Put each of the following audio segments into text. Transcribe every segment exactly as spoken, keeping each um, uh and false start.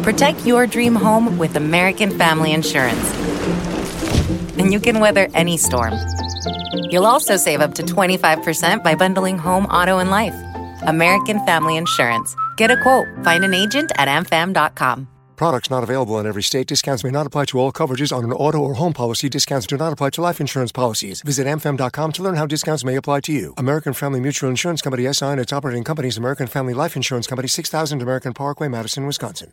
Protect your dream home with American Family Insurance. And you can weather any storm. You'll also save up to twenty-five percent by bundling home, auto, and life. American Family Insurance. Get a quote. Find an agent at a m fam dot com. Products not available in every state. Discounts may not apply to all coverages on an auto or home policy. Discounts do not apply to life insurance policies. Visit a m fam dot com to learn how discounts may apply to you. American Family Mutual Insurance Company, S I and its operating companies, American Family Life Insurance Company, six thousand American Parkway, Madison, Wisconsin.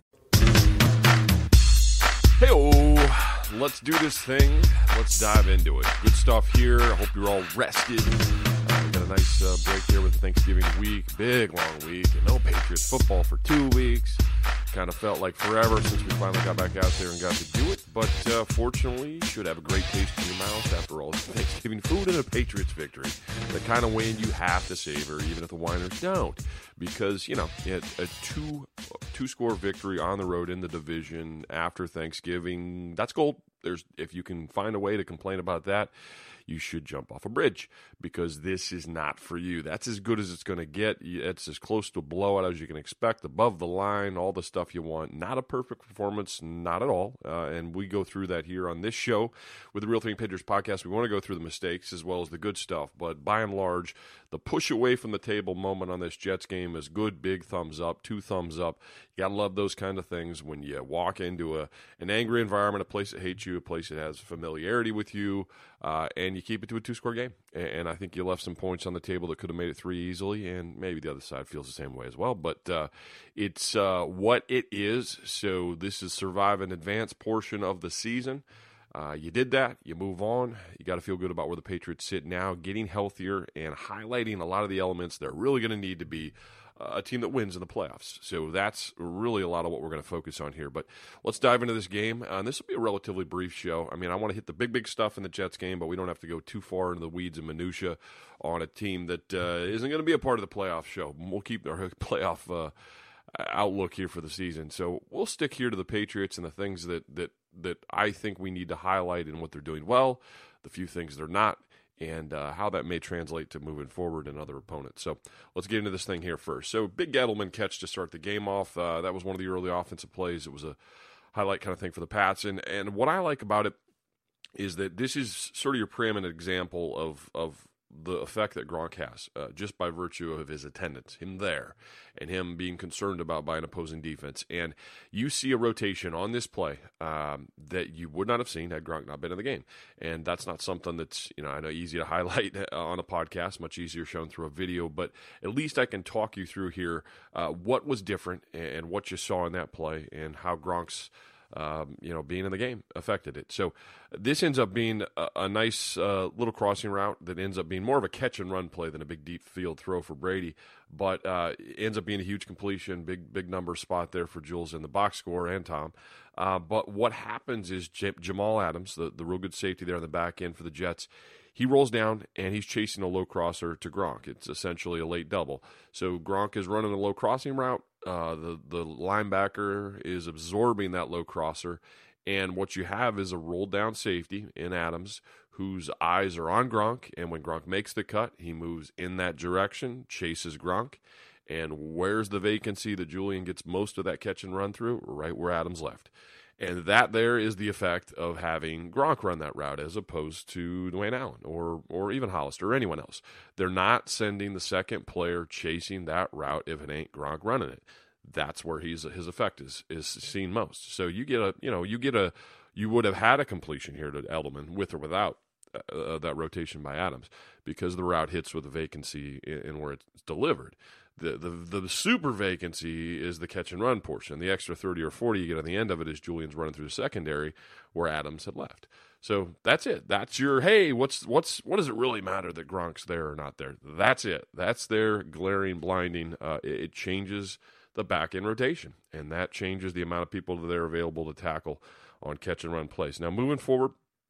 Hey-oh, let's do this thing. Let's dive into it. Good stuff here. I hope you're all rested. Uh, we got a nice uh, break here with the Thanksgiving week. Big, long week. And no Patriots football for two weeks. Kind of felt like forever since we finally got back out there and got to do it. But uh, fortunately, you should have a great taste in your mouth after all. Thanksgiving food and a Patriots victory. The kind of win you have to savor, even if the Winers don't. Because, you know, a two, two-score victory on the road in the division after Thanksgiving, that's gold. There's, if you can find a way to complain about that, you should jump off a bridge, because this is not for you. That's as good as it's going to get. It's as close to a blowout as you can expect, above the line, all the stuff you want. Not a perfect performance, not at all. Uh, and we go through that here on this show with the Real Thing Patriots podcast. We want to go through the mistakes as well as the good stuff. But by and large, the push away from the table moment on this Jets game is good. Big thumbs up, two thumbs up. You got to love those kind of things when you walk into a an angry environment, a place that hates you, a place that has familiarity with you, uh, and you keep it to a two-score game. And I think you left some points on the table that could have made it three easily, and maybe the other side feels the same way as well. But uh, it's uh, what it is. So this is survive and advance portion of the season. Uh, you did that. You move on. You got to feel good about where the Patriots sit now, getting healthier and highlighting a lot of the elements they're really going to need to be a team that wins in the playoffs. So that's really a lot of what we're going to focus on here. But let's dive into this game. Uh, and this will be a relatively brief show. I mean, I want to hit the big, big stuff in the Jets game, but we don't have to go too far into the weeds and minutia on a team that uh, isn't going to be a part of the playoff show. We'll keep our playoff uh, outlook here for the season. So we'll stick here to the Patriots and the things that, that, that I think we need to highlight in what they're doing well, the few things they're not, and uh, how that may translate to moving forward in other opponents. So let's get into this thing here first. So big Gettleman catch to start the game off. Uh, that was one of the early offensive plays. It was a highlight kind of thing for the Pats. And and what I like about it is that this is sort of your preeminent example of of the effect that Gronk has, uh, just by virtue of his attendance, him there, and him being concerned about by an opposing defense. And you see a rotation on this play um, that you would not have seen had Gronk not been in the game. And that's not something that's, you know, I know easy to highlight on a podcast, much easier shown through a video, but at least I can talk you through here uh, what was different and what you saw in that play and how Gronk's Um, you know, being in the game affected it. So this ends up being a, a nice uh, little crossing route that ends up being more of a catch and run play than a big deep field throw for Brady, but uh, it ends up being a huge completion, big big number spot there for Jules in the box score and Tom. Uh, but what happens is J- Jamal Adams, the, the real good safety there on the back end for the Jets, he rolls down and he's chasing a low crosser to Gronk. It's essentially a late double. So Gronk is running a low crossing route. Uh, the, the linebacker is absorbing that low crosser. And what you have is a roll down safety in Adams whose eyes are on Gronk. And when Gronk makes the cut, he moves in that direction, chases Gronk. And where's the vacancy that Julian gets most of that catch and run through? Right where Adams left. And that there is the effect of having Gronk run that route as opposed to Dwayne Allen or or even Hollister or anyone else. They're not sending the second player chasing that route if it ain't Gronk running it. That's where he's his effect is is seen most. So you get a you know you get a you would have had a completion here to Edelman with or without uh, that rotation by Adams because the route hits with a vacancy in, in where it's delivered. The, the the super vacancy is the catch and run portion. The extra thirty or forty you get on the end of it is Julian's running through the secondary where Adams had left. So that's it. That's your, hey, what's what's what does it really matter that Gronk's there or not there? That's it. That's their glaring, blinding. Uh, it, it changes the back end rotation, and that changes the amount of people that are available to tackle on catch and run plays. Now moving forward,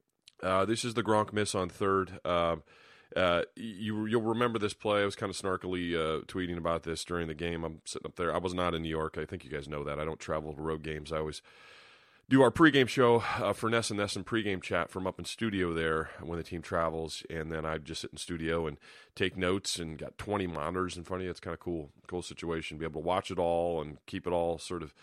uh, this is the Gronk miss on third. Uh, Uh, you, you'll remember this play. I was kind of snarkily uh, tweeting about this during the game. I'm sitting up there. I was not in New York. I think you guys know that. I don't travel to road games. I always do our pregame show uh, for Ness and Ness and pregame chat from up in studio there when the team travels, and then I just sit in studio and take notes and got twenty monitors in front of you. It's kind of cool, cool situation. Be able to watch it all and keep it all sort of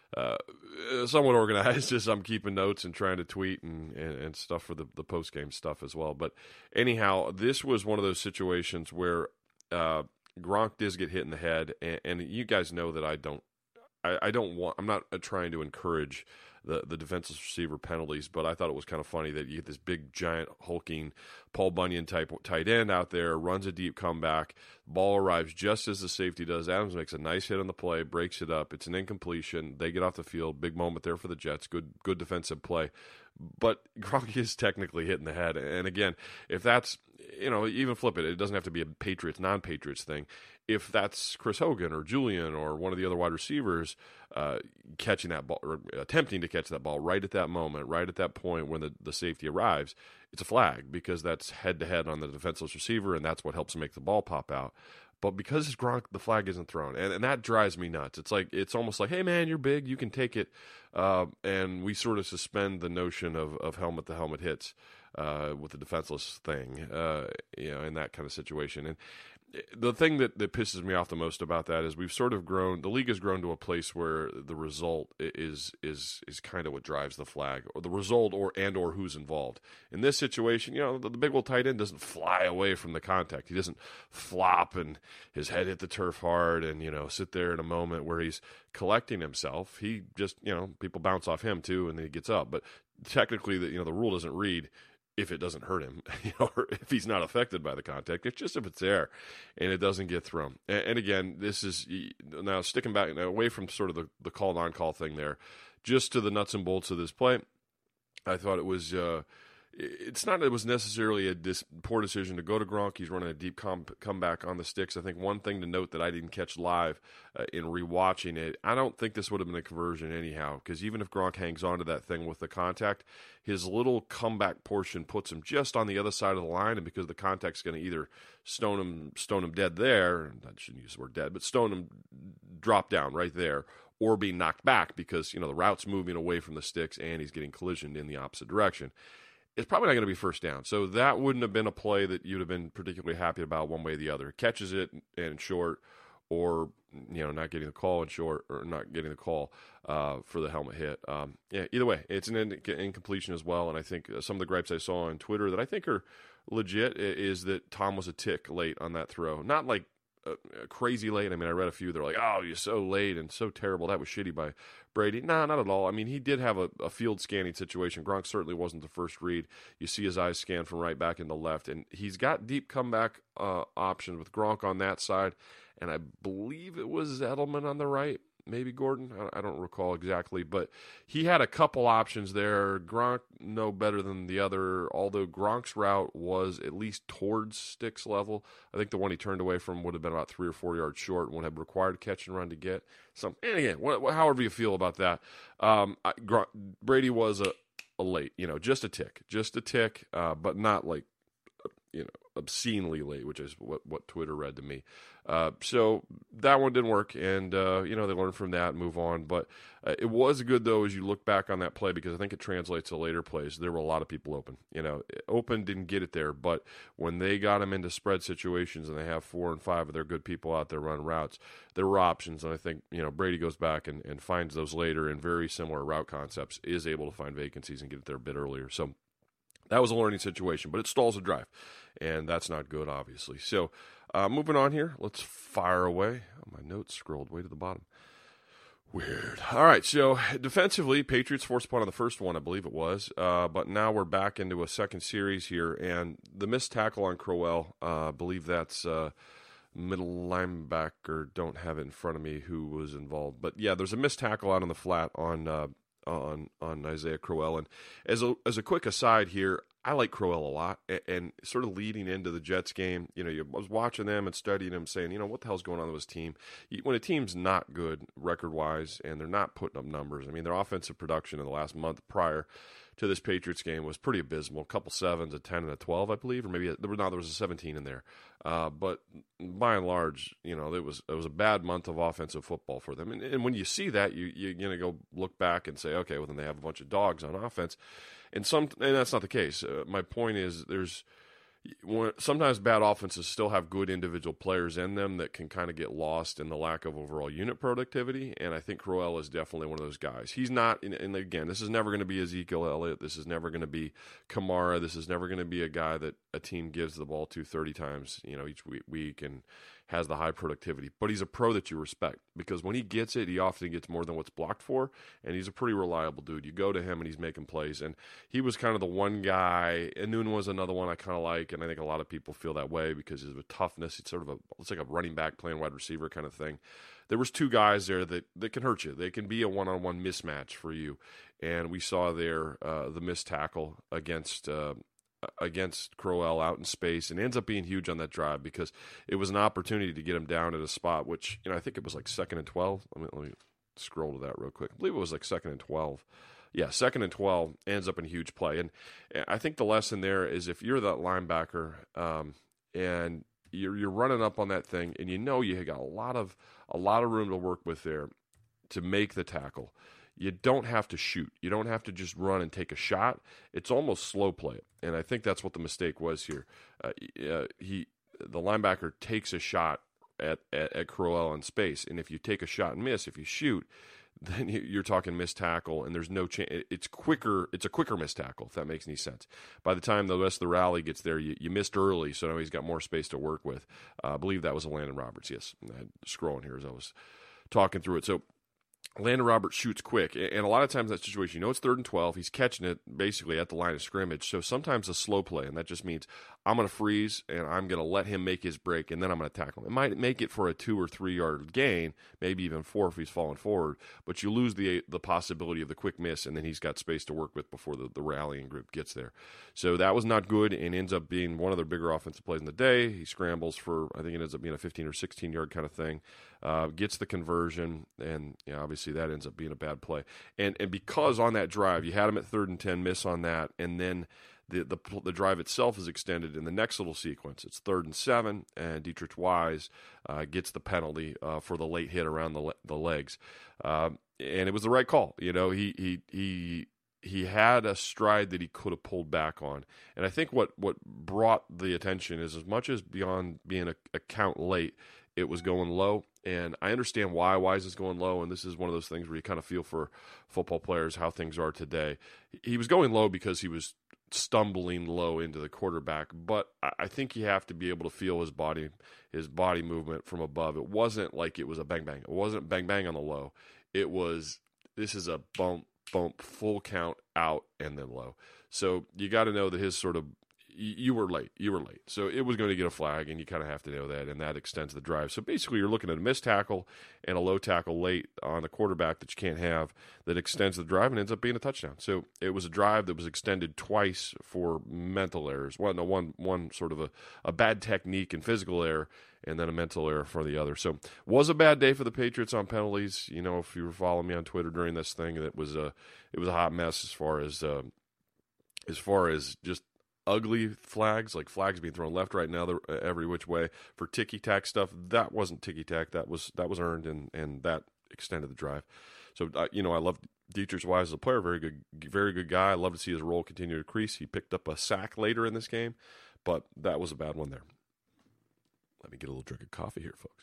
uh, somewhat organized as I'm keeping notes and trying to tweet and, and, and stuff for the, the post-game stuff as well. But anyhow, this was one of those situations where uh, Gronk does get hit in the head, and, and you guys know that I don't, I, I don't want, I'm not trying to encourage the, the defenseless receiver penalties, but I thought it was kind of funny that you get this big, giant, hulking Paul Bunyan type tight end out there, runs a deep comeback, ball arrives just as the safety does. Adams makes a nice hit on the play, breaks it up. It's an incompletion. They get off the field. Big moment there for the Jets. Good, good defensive play. But Gronk is technically hit in the head. And again, if that's, you know, even flip it, it doesn't have to be a Patriots, non-Patriots thing. If that's Chris Hogan or Julian or one of the other wide receivers uh, catching that ball or attempting to catch that ball right at that moment, right at that point when the, the safety arrives, it's a flag because that's head-to-head on the defenseless receiver, and that's what helps make the ball pop out. But because it's Gronk, the flag isn't thrown, and, and that drives me nuts. It's like it's almost like, hey, man, you're big, you can take it, uh, and we sort of suspend the notion of, of helmet-to-helmet hits uh, with the defenseless thing, uh, you know, in that kind of situation. And the thing that, that pisses me off the most about that is we've sort of grown, the league has grown to a place where the result is is is kind of what drives the flag, or the result or and or who's involved. In this situation, you know, the, the big old tight end doesn't fly away from the contact. He doesn't flop and his head hit the turf hard and, you know, sit there in a moment where he's collecting himself. He just, you know, people bounce off him too and then he gets up. But technically, the, you know, the rule doesn't read if it doesn't hurt him, you know, or if he's not affected by the contact. It's just if it's there and it doesn't get thrown. And, and again, this is now sticking back now, away from sort of the, the call non-call thing there, just to the nuts and bolts of this play. I thought it was uh, it's not that it was necessarily a dis- poor decision to go to Gronk. He's running a deep com- comeback on the sticks. I think one thing to note that I didn't catch live uh, in rewatching it, I don't think this would have been a conversion anyhow, because even if Gronk hangs on to that thing with the contact, his little comeback portion puts him just on the other side of the line, and because the contact's going to either stone him, stone him dead there, I shouldn't use the word dead, but stone him drop down right there, or be knocked back because, you know, the route's moving away from the sticks and he's getting collisioned in the opposite direction. It's probably not going to be first down. So that wouldn't have been a play that you'd have been particularly happy about one way or the other. Catches it in short, or, you know, not getting the call in short, or not getting the call uh, for the helmet hit. Um, yeah, either way, it's an in- incompletion as well. And I think some of the gripes I saw on Twitter that I think are legit is that Tom was a tick late on that throw. Not like uh, crazy late. I mean, I read a few that are like, oh, you're so late and so terrible. That was shitty by Brady. No, nah, not at all. I mean, he did have a, a field scanning situation. Gronk certainly wasn't the first read. You see his eyes scan from right back into left, and he's got deep comeback uh, options with Gronk on that side, and I believe it was Edelman on the right, maybe Gordon. I, I don't recall exactly, but he had a couple options there. Gronk no better than the other, although Gronk's route was at least towards sticks level. I think the one he turned away from would have been about three or four yards short, would have required catch and run to get. Some, and again, wh- however you feel about that, um, I, Gronk, Brady was a, a late, you know, just a tick, just a tick, uh, but not like, you know, obscenely late, which is what, what Twitter read to me. Uh, so that one didn't work, and, uh, you know, they learned from that and move on. But uh, it was good, though, as you look back on that play, because I think it translates to later plays. There were a lot of people open. You know, open didn't get it there, but when they got them into spread situations and they have four and five of their good people out there running routes, there were options. And I think, you know, Brady goes back and, and finds those later in very similar route concepts, is able to find vacancies and get it there a bit earlier. So that was a learning situation, but it stalls a drive, and that's not good, obviously. So uh, moving on here, let's fire away. Oh, my notes scrolled way to the bottom. Weird. All right, so defensively, Patriots forced a punt on the first one, I believe it was, uh, but now we're back into a second series here, and the missed tackle on Crowell, uh, I believe that's uh, middle linebacker, don't have it in front of me who was involved, but yeah, there's a missed tackle out on the flat on uh, on on Isaiah Crowell. And as a as a quick aside here, I like Crowell a lot, and, and sort of leading into the Jets game, you know, you, I was watching them and studying them, saying, you know, what the hell's going on with this team? When a team's not good record-wise and they're not putting up numbers, I mean, their offensive production in the last month prior to this Patriots game was pretty abysmal. A couple sevens, a ten, and a twelve, I believe, or maybe a, there was no, there was a seventeen in there. Uh, but by and large, you know, it was it was a bad month of offensive football for them. And, and when you see that, you you're gonna go look back and say, okay, well then they have a bunch of dogs on offense, and some, and that's not the case. Uh, my point is, there's sometimes bad offenses still have good individual players in them that can kind of get lost in the lack of overall unit productivity, and I think Crowell is definitely one of those guys. He's not, and again, this is never going to be Ezekiel Elliott. This is never going to be Kamara. This is never going to be a guy that a team gives the ball to thirty times, you know, each week and has the high productivity. But he's a pro that you respect, because when he gets it, he often gets more than what's blocked for, and he's a pretty reliable dude. You go to him, and he's making plays, and he was kind of the one guy. And Noon was another one I kind of like, and I think a lot of people feel that way because of the toughness. It's sort of a, it's like a running back playing wide receiver kind of thing. There was two guys there that, that can hurt you. They can be a one-on-one mismatch for you, and we saw there uh, the missed tackle against uh, against Crowell out in space, and ends up being huge on that drive because it was an opportunity to get him down at a spot, which, you know, I think it was like second and twelve. Let me, let me scroll to that real quick. I believe it was like second and twelve. Yeah, second and twelve, ends up in a huge play. And, and I think the lesson there is if you're that linebacker um, and you're, you're running up on that thing and you know you got a lot of a lot of room to work with there to make the tackle, you don't have to shoot. You don't have to just run and take a shot. It's almost slow play. And I think that's what the mistake was here. Uh, uh, he, the linebacker takes a shot at, at, at Crowell in space. And if you take a shot and miss, if you shoot, then you're talking missed tackle, and there's no chance. It's quicker. It's a quicker missed tackle, if that makes any sense. By the time the rest of the rally gets there, you, you missed early, so now he's got more space to work with. Uh, I believe that was a Landon Roberts. Yes, I'm scrolling here as I was talking through it. So Landon Roberts shoots quick, and a lot of times in that situation, you know it's third and twelve. He's catching it basically at the line of scrimmage, so sometimes a slow play, and that just means I'm going to freeze, and I'm going to let him make his break, and then I'm going to tackle him. It might make it for a two- or three-yard gain, maybe even four if he's falling forward, but you lose the the possibility of the quick miss, and then he's got space to work with before the, the rallying group gets there. So that was not good, and ends up being one of their bigger offensive plays in the day. He scrambles for, I think it ends up being a fifteen- or sixteen-yard kind of thing, uh, gets the conversion, and you know, obviously that ends up being a bad play. And and because on that drive, you had him at third and ten, miss on that, and then the the, the drive itself is extended in the next little sequence. It's third and seven, and Dietrich Wise uh, gets the penalty uh, for the late hit around the the legs. Uh, and it was the right call. You know, he he he he had a stride that he could have pulled back on. And I think what, what brought the attention is as much as beyond being a, a count late, it was going low. And I understand why Wise is going low, and this is one of those things where you kind of feel for football players how things are today. He was going low because he was stumbling low into the quarterback, but I think you have to be able to feel his body, his body movement from above. It wasn't like it was a bang bang. It wasn't bang bang on the low. It was, this is a bump, bump, full count out and then low. So you got to know that his sort of, you were late. You were late. So it was going to get a flag, and you kind of have to know that, and that extends the drive. So basically you're looking at a missed tackle and a low tackle late on the quarterback that you can't have that extends the drive and ends up being a touchdown. So it was a drive that was extended twice for mental errors. One, no, one, one sort of a, a bad technique and physical error, and then a mental error for the other. So was a bad day for the Patriots on penalties. You know, if you were following me on Twitter during this thing, it was a, it was a hot mess as far as, uh, as far as just ugly flags, like flags being thrown left, right, and other uh, every which way for ticky-tack stuff. That wasn't ticky-tack. That was that was earned, and, and that extended the drive. So, uh, you know, I love Dietrich Wise as a player. Very good, very good guy. I love to see his role continue to increase. He picked up a sack later in this game, but that was a bad one there. Let me get a little drink of coffee here, folks.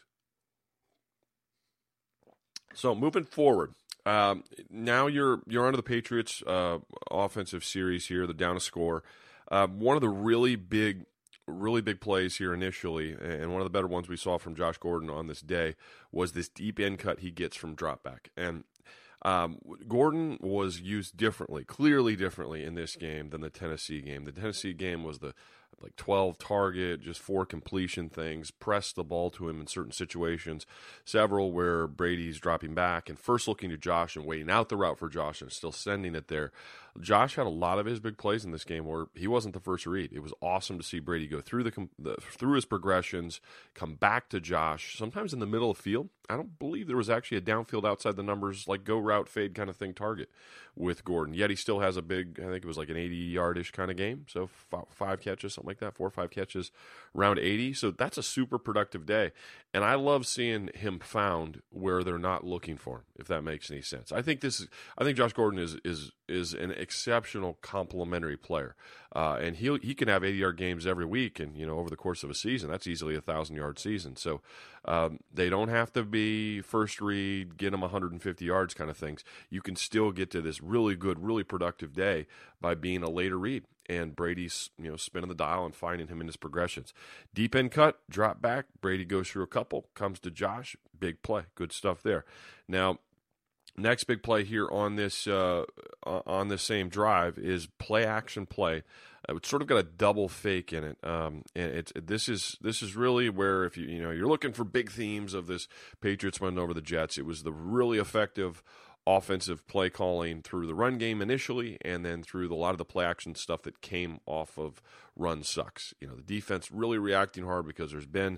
So moving forward, um, now you're you're onto the Patriots' uh, offensive series here. The down a score. Uh, one of the really big, really big plays here initially, and one of the better ones we saw from Josh Gordon on this day, was this deep end cut he gets from drop back. And um, Gordon was used differently, clearly differently in this game than the Tennessee game. The Tennessee game was the like twelve target, just four completion things, press the ball to him in certain situations, several where Brady's dropping back and first looking to Josh and waiting out the route for Josh and still sending it there. Josh had a lot of his big plays in this game where he wasn't the first read. It was awesome to see Brady go through the, the through his progressions, come back to Josh, sometimes in the middle of the field. I don't believe there was actually a downfield outside the numbers, like go route fade kind of thing target with Gordon. Yet he still has a big, I think it was like an eighty-yard-ish kind of game, so f- five catches, something something like that, four or five catches, around eighty. So that's a super productive day. And I love seeing him found where they're not looking for him, if that makes any sense. I think this is, I think Josh Gordon is is is an exceptional complementary player. Uh, and he he can have eighty-yard games every week, and, you know, over the course of a season, that's easily a one thousand-yard season. So um, they don't have to be first read, get them one hundred fifty yards kind of things. You can still get to this really good, really productive day by being a later read. And Brady's, you know, spinning the dial and finding him in his progressions. Deep end cut, drop back. Brady goes through a couple, comes to Josh, big play, good stuff there. Now, next big play here on this uh, on this same drive is play action play. Uh, it's sort of got a double fake in it, um, and it's this is this is really where if you you know you're looking for big themes of this Patriots win over the Jets. It was the really effective offensive play calling through the run game initially, and then through the, a lot of the play action stuff that came off of run sucks. You know, the defense really reacting hard because there's been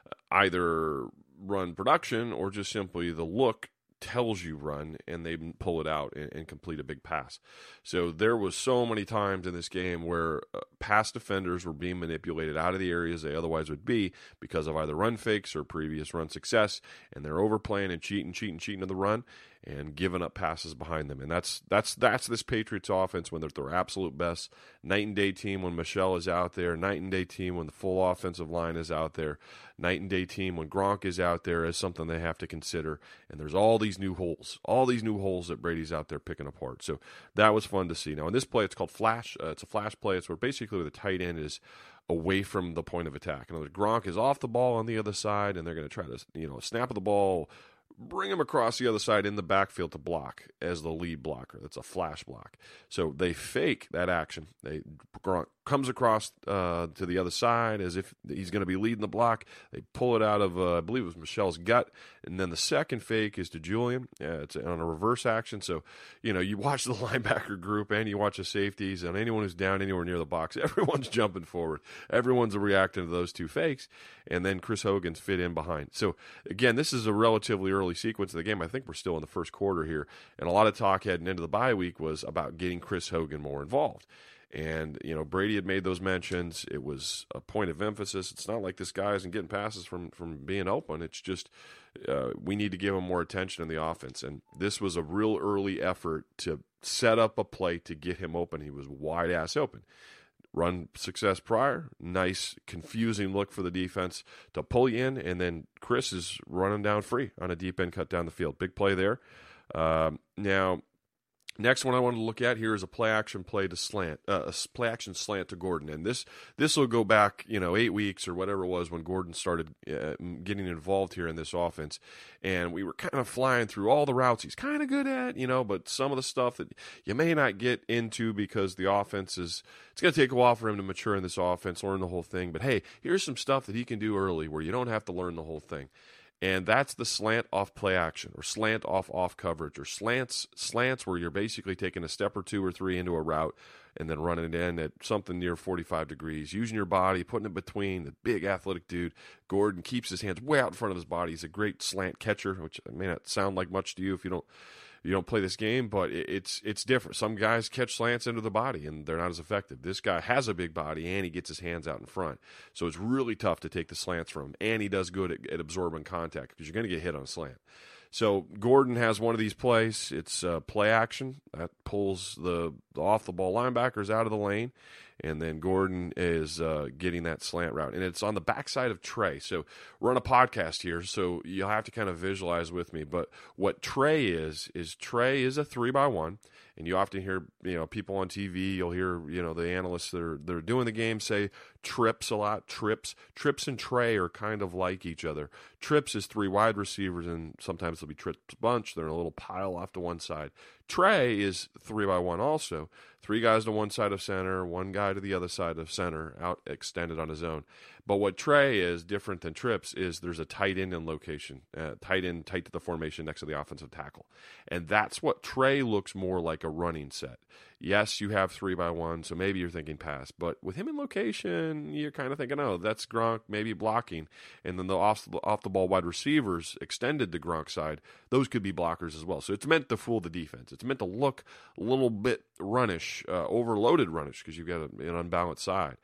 either run production or just simply the look tells you run, and they pull it out and, and complete a big pass. So there was so many times in this game where uh, pass defenders were being manipulated out of the areas they otherwise would be because of either run fakes or previous run success, and they're overplaying and cheating, cheating, cheating to the run and giving up passes behind them. And that's that's that's this Patriots offense when they're at their absolute best. Night and day team when Michelle is out there. Night and day team when the full offensive line is out there. Night and day team when Gronk is out there is something they have to consider. And there's all these new holes, all these new holes that Brady's out there picking apart. So that was fun to see. Now in this play, it's called flash. Uh, it's a flash play. It's where basically the tight end is away from the point of attack. In other words, Gronk is off the ball on the other side, and they're going to try to, you know, snap of the ball, bring him across the other side in the backfield to block as the lead blocker. That's a flash block. So they fake that action. They Gronk comes across uh, to the other side as if he's going to be leading the block. They pull it out of, uh, I believe it was Michelle's gut. And then the second fake is to Julian. Yeah, it's on a reverse action. So, you know, you watch the linebacker group and you watch the safeties, and anyone who's down anywhere near the box, everyone's jumping forward. Everyone's reacting to those two fakes. And then Chris Hogan's fit in behind. So, again, this is a relatively early sequence of the game. I think we're still in the first quarter here. And a lot of talk heading into the bye week was about getting Chris Hogan more involved. And, you know, Brady had made those mentions. It was a point of emphasis. It's not like this guy isn't getting passes from, from being open. It's just uh, we need to give him more attention in the offense. And this was a real early effort to set up a play to get him open. He was wide-ass open. Run success prior, nice, confusing look for the defense to pull you in, and then Chris is running down free on a deep end cut down the field. Big play there. Um, now, next one I want to look at here is a play action play to slant, uh, a play action slant to Gordon, and this this will go back, you know, eight weeks or whatever it was when Gordon started uh, getting involved here in this offense, and we were kind of flying through all the routes he's kind of good at, you know, but some of the stuff that you may not get into because the offense is, it's going to take a while for him to mature in this offense, learn the whole thing. But hey, here's some stuff that he can do early where you don't have to learn the whole thing. And that's the slant off play action, or slant off off coverage, or slants slants where you're basically taking a step or two or three into a route and then running it in at something near forty-five degrees, using your body, putting it between. The big athletic dude, Gordon, keeps his hands way out in front of his body. He's a great slant catcher, which may not sound like much to you if you don't you don't play this game, but it's it's different. Some guys catch slants into the body, and they're not as effective. This guy has a big body, and he gets his hands out in front. So it's really tough to take the slants from him, and he does good at, at absorbing contact because you're going to get hit on a slant. So Gordon has one of these plays. It's uh, play action. That pulls the, the off-the-ball linebackers out of the lane, and then Gordon is uh, getting that slant route. And it's on the backside of Trey. So we're on a podcast here, so you'll have to kind of visualize with me. But what Trey is, is Trey is a three by one. And you often hear, you know, people on T V, you'll hear, you know, the analysts that are, that are doing the game say trips a lot, trips. Trips and Trey are kind of like each other. Trips is three wide receivers, and sometimes they'll be trips bunch. They're in a little pile off to one side. Trey is three by one also. Three guys to one side of center, one guy to the other side of center, out extended on his own. But what Trey is different than trips is there's a tight end in location, uh, tight end tight to the formation next to the offensive tackle. And that's what Trey looks more like a running set. Yes, you have three by one, so maybe you're thinking pass. But with him in location, you're kind of thinking, oh, that's Gronk maybe blocking. And then the off, off the ball wide receivers extended to Gronk's side, those could be blockers as well. So it's meant to fool the defense. It's meant to look a little bit runnish, uh, overloaded runnish, because you've got a, an unbalanced side.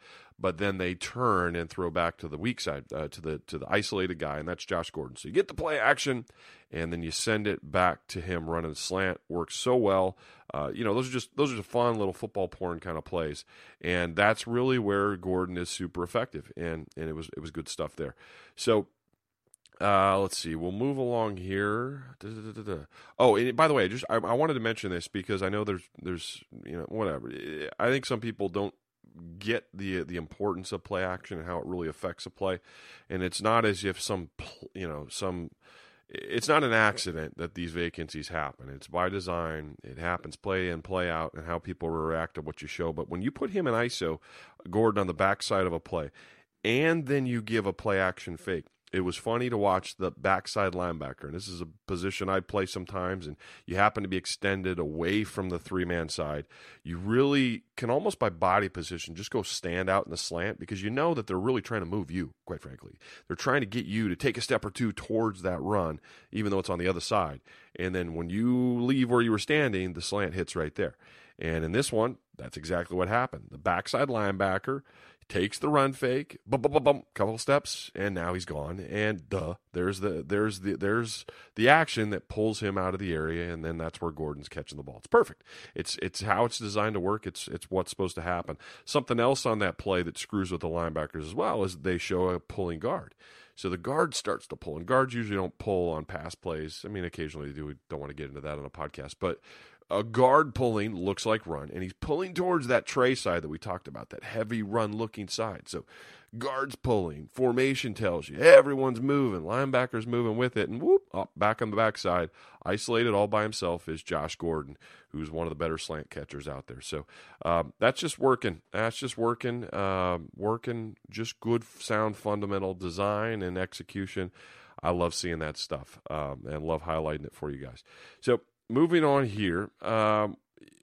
but then they turn and throw back to the weak side, uh, to the to the isolated guy, and that's Josh Gordon. So you get the play action, and then you send it back to him running the slant. Works so well. Uh, you know, those are just those are just fun little football porn kind of plays, and that's really where Gordon is super effective, and and it was it was good stuff there. So. Uh, let's see. We'll move along here. Da, da, da, da. Oh, and by the way, just I, I wanted to mention this because I know there's there's you know whatever. I think some people don't get the the importance of play action and how it really affects a play, and it's not as if some you know some. It's not an accident that these vacancies happen. It's by design. It happens play in, play out, and how people react to what you show. But when you put him in I S O, Gordon on the backside of a play, and then you give a play action fake. It was funny to watch the backside linebacker, and this is a position I play sometimes, and you happen to be extended away from the three-man side. You really can almost by body position just go stand out in the slant because you know that they're really trying to move you, quite frankly. They're trying to get you to take a step or two towards that run, even though it's on the other side. And then when you leave where you were standing, the slant hits right there. And in this one, that's exactly what happened. The backside linebacker takes the run fake, bum, bum, bum, bum, couple steps, and now he's gone. And duh, there's the there's the there's the action that pulls him out of the area, and then that's where Gordon's catching the ball. It's perfect. It's it's how it's designed to work. It's it's what's supposed to happen. Something else on that play that screws with the linebackers as well is they show a pulling guard. So the guard starts to pull, and guards usually don't pull on pass plays. I mean, occasionally they do. We don't want to get into that on a podcast, but a guard pulling looks like run, and he's pulling towards that tray side that we talked about, that heavy run-looking side. So guards pulling, formation tells you everyone's moving, linebackers moving with it, and whoop, up back on the backside, isolated all by himself is Josh Gordon, who's one of the better slant catchers out there. So um, that's just working. That's just working, uh, working, just good, sound, fundamental design and execution. I love seeing that stuff um, and love highlighting it for you guys. So moving on here, um,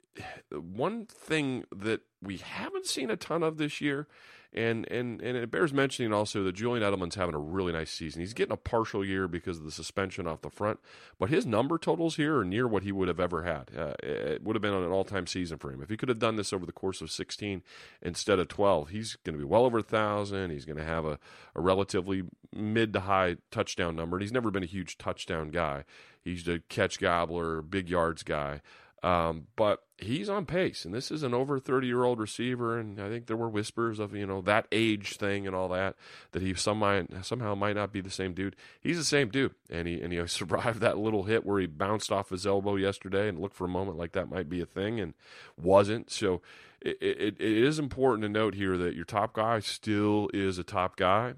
one thing that we haven't seen a ton of this year, and, and, and it bears mentioning also that Julian Edelman's having a really nice season. He's getting a partial year because of the suspension off the front, but his number totals here are near what he would have ever had. Uh, it would have been on an all-time season for him. If he could have done this over the course of sixteen instead of twelve, he's going to be well over one thousand. He's going to have a, a relatively mid to high touchdown number, and he's never been a huge touchdown guy. He's a catch gobbler, big yards guy. Um, but he's on pace, and this is an over thirty-year-old receiver, and I think there were whispers of, you know, that age thing and all that, that he somehow, somehow might not be the same dude. He's the same dude, and he and he survived that little hit where he bounced off his elbow yesterday and looked for a moment like that might be a thing and wasn't. So it, it, it is important to note here that your top guy still is a top guy.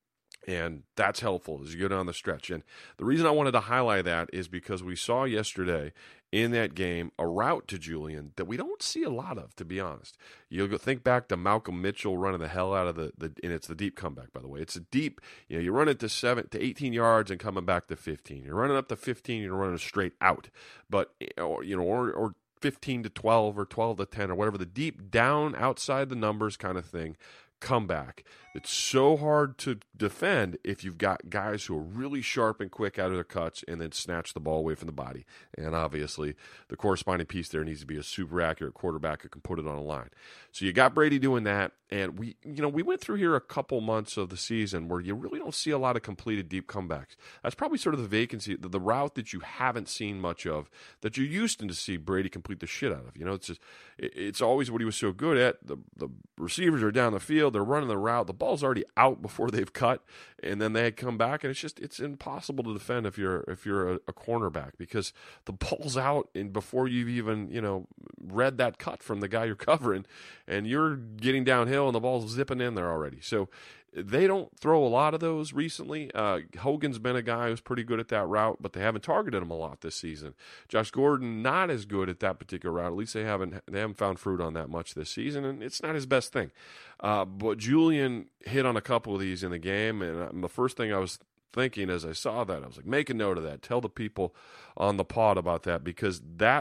And that's helpful as you go down the stretch. And the reason I wanted to highlight that is because we saw yesterday in that game a route to Julian that we don't see a lot of, to be honest. You'll go think back to Malcolm Mitchell running the hell out of the, the and it's the deep comeback, by the way. It's a deep, you know, you run it to seven to eighteen yards and coming back to fifteen. You're running up to fifteen, you're running straight out. But, or, you know, or, or fifteen to twelve or twelve to ten or whatever, the deep down outside the numbers kind of thing. Comeback. It's so hard to defend if you've got guys who are really sharp and quick out of their cuts and then snatch the ball away from the body. And obviously, the corresponding piece there needs to be a super accurate quarterback who can put it on a line. So you got Brady doing that, and we, you know, we went through here a couple months of the season where you really don't see a lot of completed deep comebacks. That's probably sort of the vacancy, the, the route that you haven't seen much of, that you used to see Brady complete the shit out of. You know, it's just, it, it's always what he was so good at. The the receivers are down the field, they're running the route, the ball's already out before they've cut, and then they come back, and it's just it's impossible to defend if you're if you're a, a cornerback because the ball's out and before you've even you know read that cut from the guy you're covering, and you're getting downhill and the ball's zipping in there already. So they don't throw a lot of those recently. Uh, Hogan's been a guy who's pretty good at that route, but they haven't targeted him a lot this season. Josh Gordon not as good at that particular route. At least they haven't they haven't found fruit on that much this season, and it's not his best thing. Uh, but Julian hit on a couple of these in the game, and the first thing I was thinking as I saw that, I was like, make a note of that. Tell the people on the pod about that because that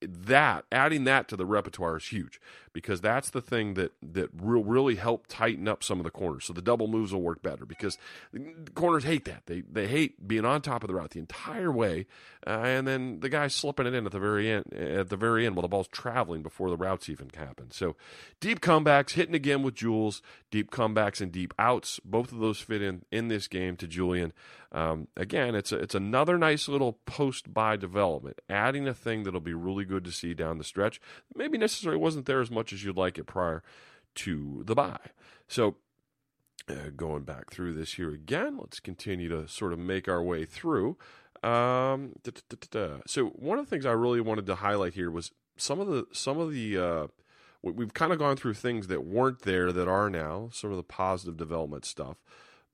that, adding that to the repertoire is huge, because that's the thing that that will really help tighten up some of the corners. So the double moves will work better, because the corners hate that. They they hate being on top of the route the entire way, uh, and then the guy slipping it in at the very end. At the very end, while the ball's traveling before the routes even happen. So deep comebacks, hitting again with Jules, deep comebacks and deep outs. Both of those fit in in this game to Julian. Um, again, it's a, it's another nice little post-bye development, adding a thing that'll be really good to see down the stretch. Maybe necessarily wasn't there as much as you'd like it prior to the bye. So uh, going back through this here again, let's continue to sort of make our way through. Um, da, da, da, da. So one of the things I really wanted to highlight here was some of the some of the uh, we've kind of gone through things that weren't there that are now, some of the positive development stuff,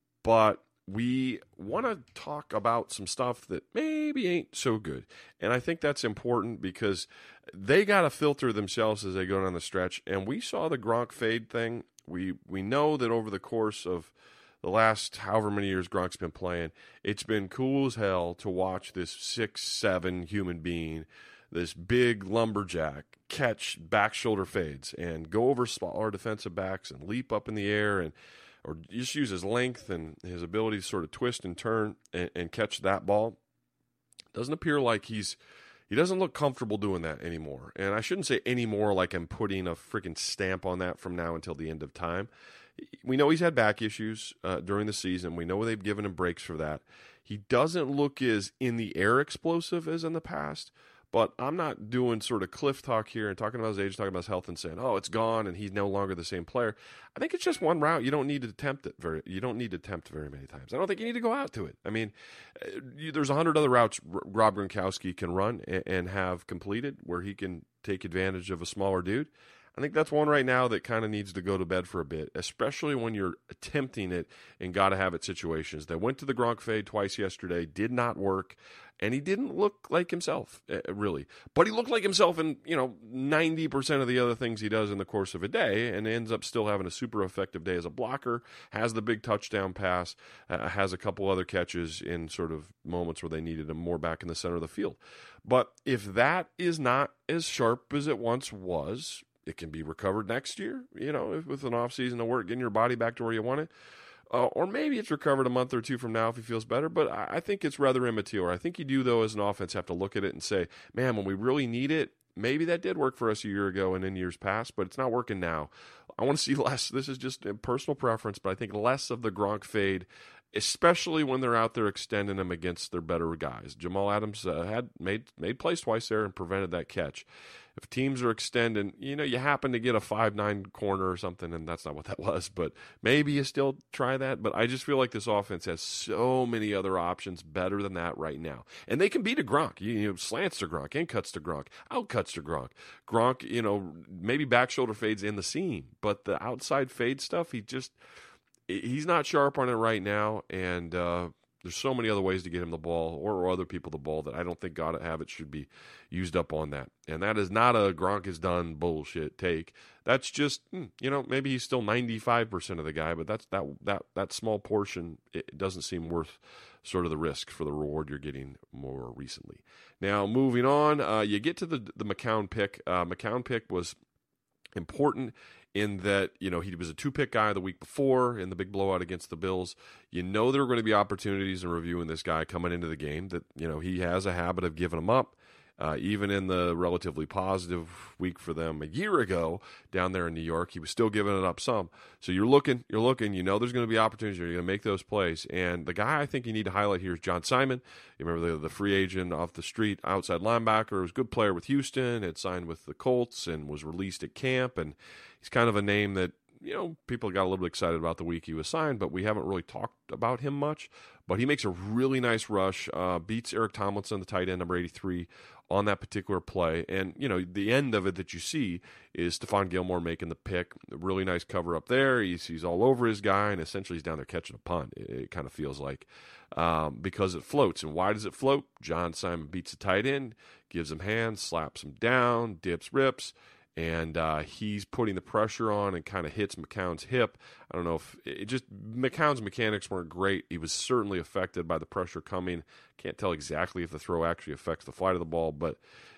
but we want to talk about some stuff that maybe ain't so good. And I think that's important, because they got to filter themselves as they go down the stretch. And we saw the Gronk fade thing. We we know that over the course of the last however many years Gronk's been playing, it's been cool as hell to watch this six seven human being, this big lumberjack, catch back shoulder fades and go over smaller defensive backs and leap up in the air, and or just use his length and his ability to sort of twist and turn and, and catch that ball. Doesn't appear like he's he doesn't look comfortable doing that anymore. And I shouldn't say anymore like I'm putting a freaking stamp on that from now until the end of time. We know he's had back issues uh, during the season. We know they've given him breaks for that. He doesn't look as in the air explosive as in the past. But I'm not doing sort of cliff talk here and talking about his age, talking about his health, and saying, "Oh, it's gone and he's no longer the same player." I think it's just one route. You don't need to attempt it very. You don't need to attempt very many times. I don't think you need to go out to it. I mean, you, there's a hundred other routes Rob Gronkowski can run and, and have completed where he can take advantage of a smaller dude. I think that's one right now that kind of needs to go to bed for a bit, especially when you're attempting it in got-to-have-it situations. They went to the Gronk fade twice yesterday, did not work, and he didn't look like himself, really. But he looked like himself in, you know, ninety percent of the other things he does in the course of a day, and ends up still having a super effective day as a blocker, has the big touchdown pass, uh, has a couple other catches in sort of moments where they needed him more back in the center of the field. But if that is not as sharp as it once was, it can be recovered next year, you know, with an offseason to work, getting your body back to where you want it. Uh, or maybe it's recovered a month or two from now if he feels better, but I, I think it's rather immaterial. I think you do, though, as an offense, have to look at it and say, man, when we really need it, maybe that did work for us a year ago and in years past, but it's not working now. I want to see less. This is just a personal preference, but I think less of the Gronk fade, especially when they're out there extending them against their better guys. Jamal Adams uh, had made made plays twice there and prevented that catch. If teams are extending, you know, you happen to get a five nine corner or something, and that's not what that was, but maybe you still try that. But I just feel like this offense has so many other options better than that right now. And they can beat a Gronk. You, you know, slants to Gronk, in cuts to Gronk, out cuts to Gronk. Gronk, you know, maybe back shoulder fades in the seam, but the outside fade stuff, he just, he's not sharp on it right now, and uh, there's so many other ways to get him the ball or, or other people the ball that I don't think gotta have it should be used up on that. And that is not a Gronk is done bullshit take. That's just, you know, maybe he's still ninety-five percent of the guy, but that's that that that small portion, it doesn't seem worth sort of the risk for the reward you're getting more recently. Now, moving on, uh, you get to the the McCown pick. Uh, McCown pick was important in that, you know, he was a two-pick guy the week before in the big blowout against the Bills. You know there are going to be opportunities in reviewing this guy coming into the game that, you know, he has a habit of giving them up. Uh, even in the relatively positive week for them a year ago down there in New York, he was still giving it up some. So you're looking, you're looking, you know there's going to be opportunities. You're going to make those plays. And the guy I think you need to highlight here is John Simon. You remember the, the free agent off the street, outside linebacker, was a good player with Houston, had signed with the Colts and was released at camp. And he's kind of a name that, you know, people got a little bit excited about the week he was signed, but we haven't really talked about him much. But he makes a really nice rush, uh, beats Eric Tomlinson, the tight end, number eighty-three, on that particular play. And, you know, the end of it that you see is Stephon Gilmore making the pick. A really nice cover up there. He's, he's all over his guy, and essentially he's down there catching a punt, it, it kind of feels like, um, because it floats. And why does it float? John Simon beats the tight end, gives him hands, slaps him down, dips, rips, and uh, he's putting the pressure on and kind of hits McCown's hip. I don't know if it just McCown's mechanics weren't great. He was certainly affected by the pressure coming. Can't tell exactly if the throw actually affects the flight of the ball, but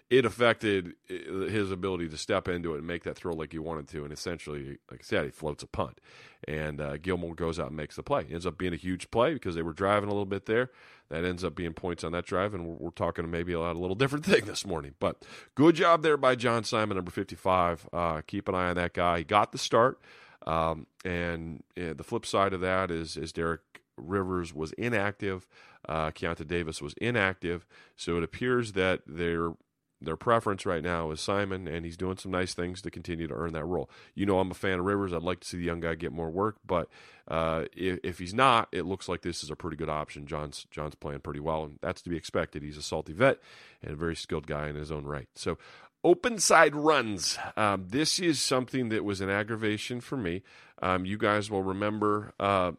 it affected his ability to step into it and make that throw like he wanted to. And essentially, like I said, he floats a punt. And uh, Gilmore goes out and makes the play. It ends up being a huge play because they were driving a little bit there. That ends up being points on that drive, and we're, we're talking maybe about a little different thing this morning. But good job there by John Simon, number fifty-five. Uh, keep an eye on that guy. He got the start. Um, and uh, the flip side of that is, is Derek Rivers was inactive. Uh, Keontae Davis was inactive. So it appears that their their preference right now is Simon, and he's doing some nice things to continue to earn that role. You know I'm a fan of Rivers. I'd like to see the young guy get more work, but uh, if, if he's not, it looks like this is a pretty good option. John's John's playing pretty well, and that's to be expected. He's a salty vet and a very skilled guy in his own right. So open side runs. Um, this is something that was an aggravation for me. Um, you guys will remember uh,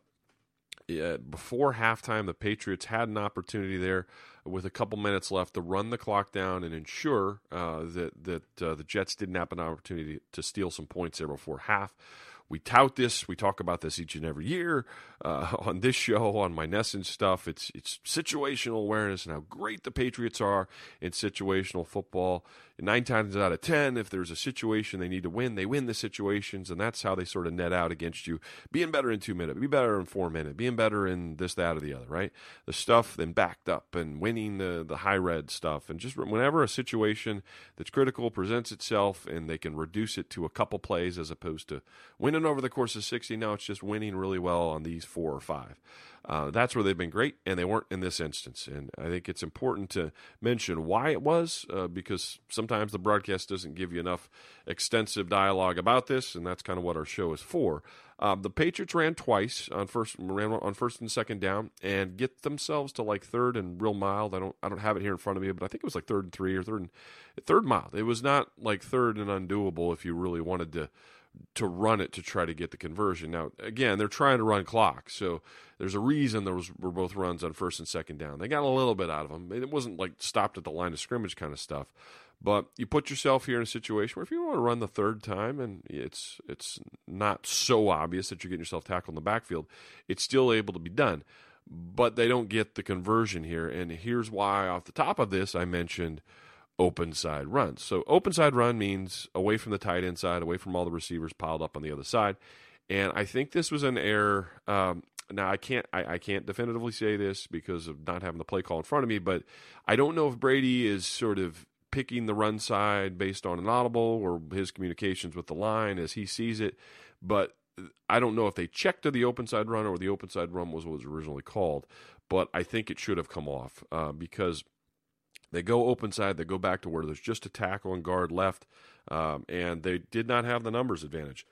uh, before halftime, the Patriots had an opportunity there with a couple minutes left to run the clock down and ensure uh, that that uh, the Jets didn't have an opportunity to steal some points there before half. We tout this. We talk about this each and every year uh, on this show, on my Nessens stuff. It's it's situational awareness and how great the Patriots are in situational football. Nine times out of ten, if there's a situation they need to win, they win the situations, and that's how they sort of net out against you. Being better in two minutes, be better in four minutes, being better in this, that, or the other, right? The stuff then backed up and winning the, the high red stuff. And just whenever a situation that's critical presents itself and they can reduce it to a couple plays as opposed to winning over the course of sixty, now it's just winning really well on these four or five. Uh, that's where they've been great, and they weren't in this instance. And I think it's important to mention why it was, uh, because sometimes the broadcast doesn't give you enough extensive dialogue about this, and that's kind of what our show is for. Uh, the Patriots ran twice on first ran on first and second down, and get themselves to like third and real mild. I don't I don't have it here in front of me, but I think it was like third and three or third and third mild. It was not like third and undoable if you really wanted to. to run it to try to get the conversion. Now, again, they're trying to run clock, so there's a reason there was, were both runs on first and second down. They got a little bit out of them. It wasn't like stopped at the line of scrimmage kind of stuff, but you put yourself here in a situation where if you want to run the third time and it's it's not so obvious that you're getting yourself tackled in the backfield, it's still able to be done, but they don't get the conversion here, and here's why off the top of this I mentioned open side runs. So open side run means away from the tight end side, away from all the receivers piled up on the other side. And I think this was an error. Um, now I can't I, I can't definitively say this because of not having the play call in front of me, but I don't know if Brady is sort of picking the run side based on an audible or his communications with the line as he sees it. But I don't know if they checked to the open side run or the open side run was what was originally called. But I think it should have come off uh, because they go open side, they go back to where there's just a tackle and guard left, um, and they did not have the numbers advantage.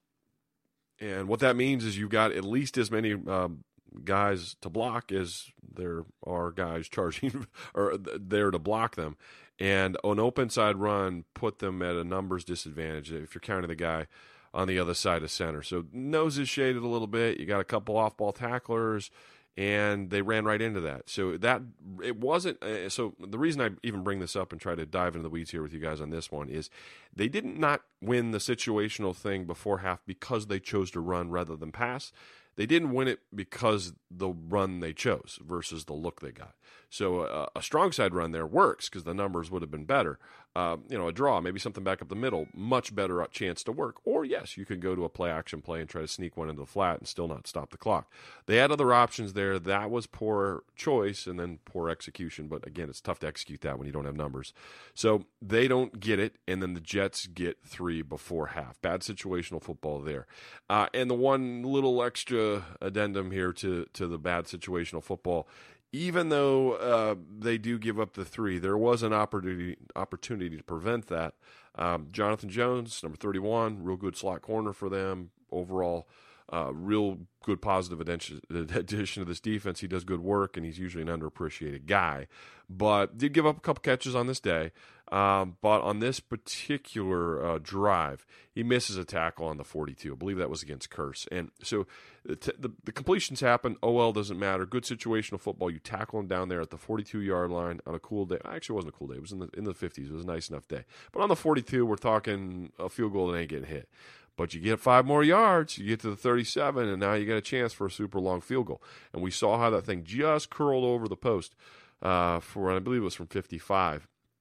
And what that means is you've got at least as many um, guys to block as there are guys charging or there to block them. And an open side run put them at a numbers disadvantage if you're counting the guy on the other side of center. So nose is shaded a little bit. You got a couple off-ball tacklers, and they ran right into that. So that it wasn't. Uh, so the reason I even bring this up and try to dive into the weeds here with you guys on this one is they didn't not win the situational thing before half because they chose to run rather than pass. They didn't win it because the run they chose versus the look they got. So uh, a strong side run there works because the numbers would have been better. Uh, you know, a draw, maybe something back up the middle, much better chance to work. Or, yes, you could go to a play-action play and try to sneak one into the flat and still not stop the clock. They had other options there. That was poor choice and then poor execution. But, again, it's tough to execute that when you don't have numbers. So they don't get it, and then the Jets get three before half. Bad situational football there. Uh, and the one little extra addendum here to, to the bad situational football, even though uh, they do give up the three, there was an opportunity opportunity to prevent that. Um, Jonathan Jones, number thirty-one, real good slot corner for them. Overall, uh, real good positive addition, addition to this defense. He does good work, and he's usually an underappreciated guy. But did give up a couple catches on this day. Um, but on this particular uh, drive, he misses a tackle on the forty-two. I believe that was against Curse. And so the, t- the, the completions happen. O L doesn't matter. Good situational football. You tackle him down there at the forty-two-yard line on a cool day. Actually, it wasn't a cool day. It was in the in the fifties. It was a nice enough day. But on the forty-two, we're talking a field goal that ain't getting hit. But you get five more yards, you get to the thirty-seven, and now you get a chance for a super long field goal. And we saw how that thing just curled over the post uh, for, I believe it was from fifty-five.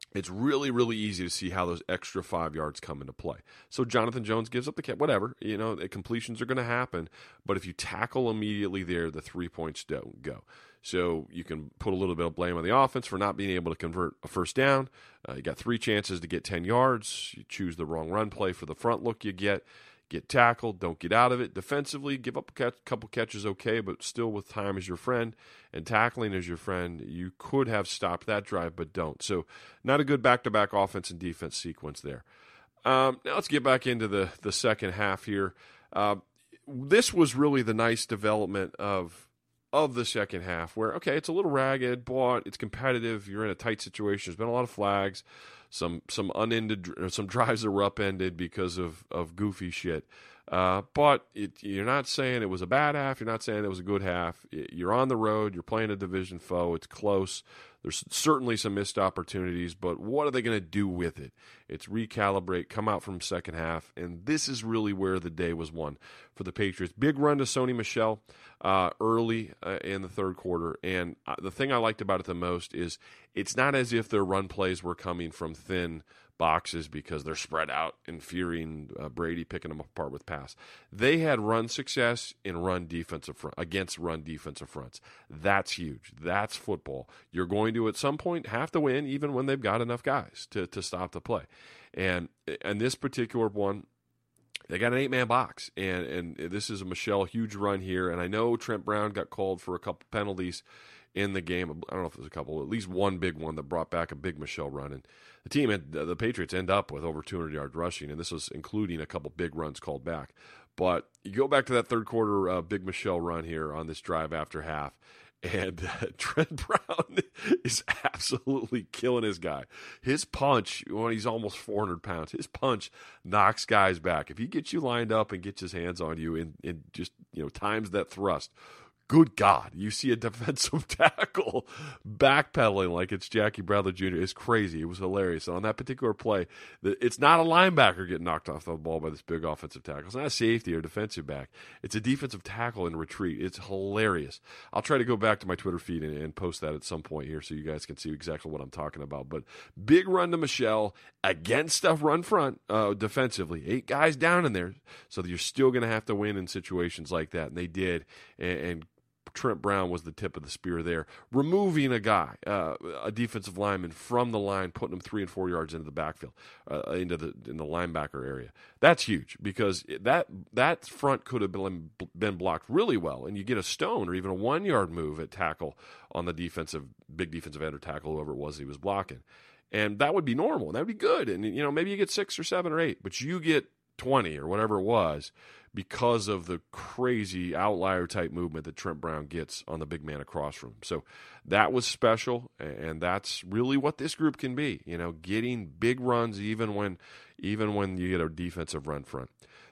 it's really, really easy to see how those extra five yards come into play. So Jonathan Jones gives up the catch, whatever. You know, completions are going to happen. But if you tackle immediately there, the three points don't go. So you can put a little bit of blame on the offense for not being able to convert a first down. Uh, you got three chances to get ten yards. You choose the wrong run play for the front look you get. Get tackled, don't get out of it. Defensively, give up a catch, couple catches, okay, but still with time as your friend and tackling as your friend, you could have stopped that drive, but don't. So not a good back-to-back offense and defense sequence there. Um, now let's get back into the, the second half here. Uh, this was really the nice development of of the second half where, okay, it's a little ragged, but it's competitive. You're in a tight situation. There's been a lot of flags. Some some unended some drives that were upended because of, of goofy shit. Uh, but it, you're not saying it was a bad half. You're not saying it was a good half. You're on the road. You're playing a division foe. It's close. There's certainly some missed opportunities, but what are they going to do with it? It's recalibrate, come out from second half, and this is really where the day was won for the Patriots. Big run to Sony Michel uh, early uh, in the third quarter, and uh, the thing I liked about it the most is it's not as if their run plays were coming from thin boxes because they're spread out and fearing uh, Brady picking them apart with pass. They had run success in run defensive front against run defensive fronts. That's huge. That's football. You're going to at some point have to win even when they've got enough guys to to stop the play. And and this particular one, they got an eight-man box, and and this is a Michel huge run here. And I know Trent Brown got called for a couple penalties in the game. I don't know if there's a couple, at least one big one that brought back a big Michel run. And the team, had, the Patriots, end up with over two hundred yards rushing, and this was including a couple big runs called back. But you go back to that third quarter uh, big Michel run here on this drive after half, and uh, Trent Brown is absolutely killing his guy. His punch, when he's almost four hundred pounds, his punch knocks guys back. If he gets you lined up and gets his hands on you and, and just, you know, times that thrust, good God, you see a defensive tackle backpedaling like it's Jackie Bradley Junior It's crazy. It was hilarious. And on that particular play, it's not a linebacker getting knocked off the ball by this big offensive tackle. It's not a safety or defensive back. It's a defensive tackle in retreat. It's hilarious. I'll try to go back to my Twitter feed and, and post that at some point here so you guys can see exactly what I'm talking about. But big run to Michel against a run front uh, defensively. Eight guys down in there. So you're still going to have to win in situations like that. And they did. And, and Trent Brown was the tip of the spear there, removing a guy, uh, a defensive lineman from the line, putting him three and four yards into the backfield, uh, into the in the linebacker area. That's huge because that that front could have been been blocked really well, and you get a stone or even a one yard move at tackle on the defensive big defensive end or tackle, whoever it was he was blocking, and that would be normal. That would be good, and you know maybe you get six or seven or eight, but you get twenty or whatever it was, because of the crazy outlier type movement that Trent Brown gets on the big man across from him. So that was special, and that's really what this group can be, you know, getting big runs even when even when you get a defensive run front.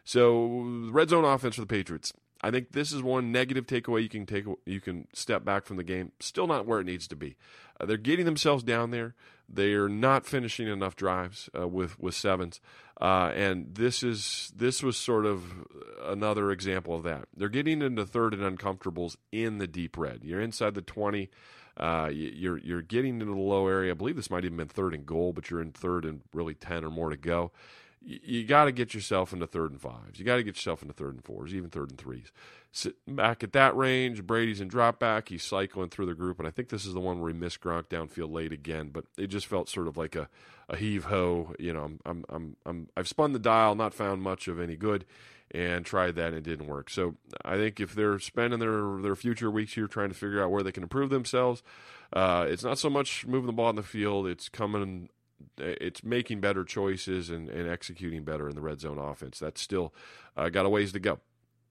So red zone offense for the Patriots. I think this is one negative takeaway you can take. You can step back from the game. Still not where it needs to be. Uh, they're getting themselves down there. They are not finishing enough drives uh, with with sevens, uh, and this is this was sort of another example of that. They're getting into third and uncomfortables in the deep red. You're inside the twenty. Uh, you're you're getting into the low area. I believe this might even been third and goal, but you're in third and really ten or more to go. You got to get yourself into third and fives. You got to get yourself into third and fours, even third and threes. Sit back at that range. Brady's in drop back. He's cycling through the group, and I think this is the one where he missed Gronk downfield late again. But it just felt sort of like a, a heave ho. You know, I'm I'm I'm I'm I've spun the dial, not found much of any good, and tried that and it didn't work. So I think if they're spending their their future weeks here trying to figure out where they can improve themselves, uh, it's not so much moving the ball in the field. It's coming. It's making better choices and, and executing better in the red zone offense. That's still uh, got a ways to go.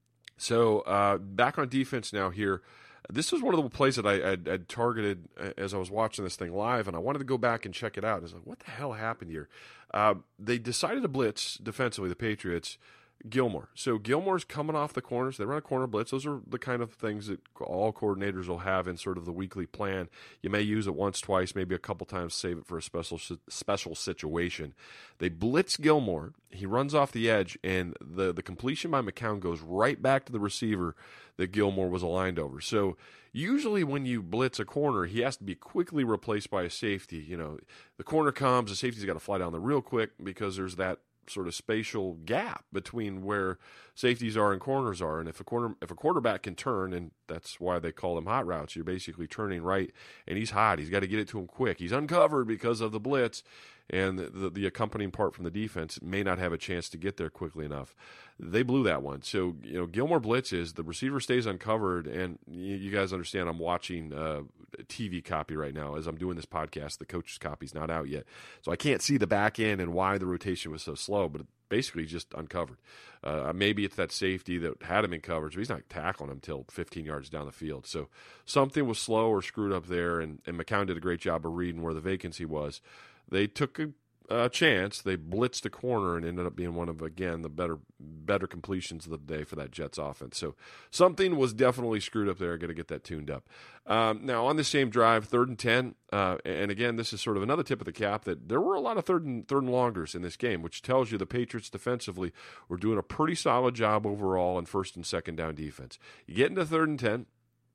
So uh, back on defense now here. This was one of the plays that I had, had targeted as I was watching this thing live, and I wanted to go back and check it out. I was like, what the hell happened here? Uh, they decided to blitz defensively, the Patriots, Gilmore. So Gilmore's coming off the corners. They run a corner blitz. Those are the kind of things that all coordinators will have in sort of the weekly plan. You may use it once, twice, maybe a couple times, save it for a special special situation. They blitz Gilmore. He runs off the edge, and the, the completion by McCown goes right back to the receiver that Gilmore was aligned over. So usually when you blitz a corner, he has to be quickly replaced by a safety. You know, the corner comes, the safety's got to fly down there real quick because there's that sort of spatial gap between where safeties are and corners are. And if a corner, if a quarterback can turn, and that's why they call them hot routes, you're basically turning right, and he's hot. He's got to get it to him quick. He's uncovered because of the blitz, and the, the accompanying part from the defense may not have a chance to get there quickly enough. They blew that one. So, you know, Gilmore blitzes, the receiver stays uncovered, and you, you guys understand I'm watching uh, T V copy right now as I'm doing this podcast. The coach's copy's not out yet. So I can't see the back end and why the rotation was so slow, but basically just uncovered. Uh, maybe it's that safety that had him in coverage, but he's not tackling him until fifteen yards down the field. So something was slow or screwed up there, and, and McCown did a great job of reading where the vacancy was. They took a uh, chance. They blitzed a corner and ended up being one of, again, the better better completions of the day for that Jets offense. So something was definitely screwed up there. Got to get that tuned up. Um, now, on the same drive, third and ten, uh, and again, this is sort of another tip of the cap that there were a lot of third and, third and longers in this game, which tells you the Patriots defensively were doing a pretty solid job overall in first and second down defense. You get into third and ten,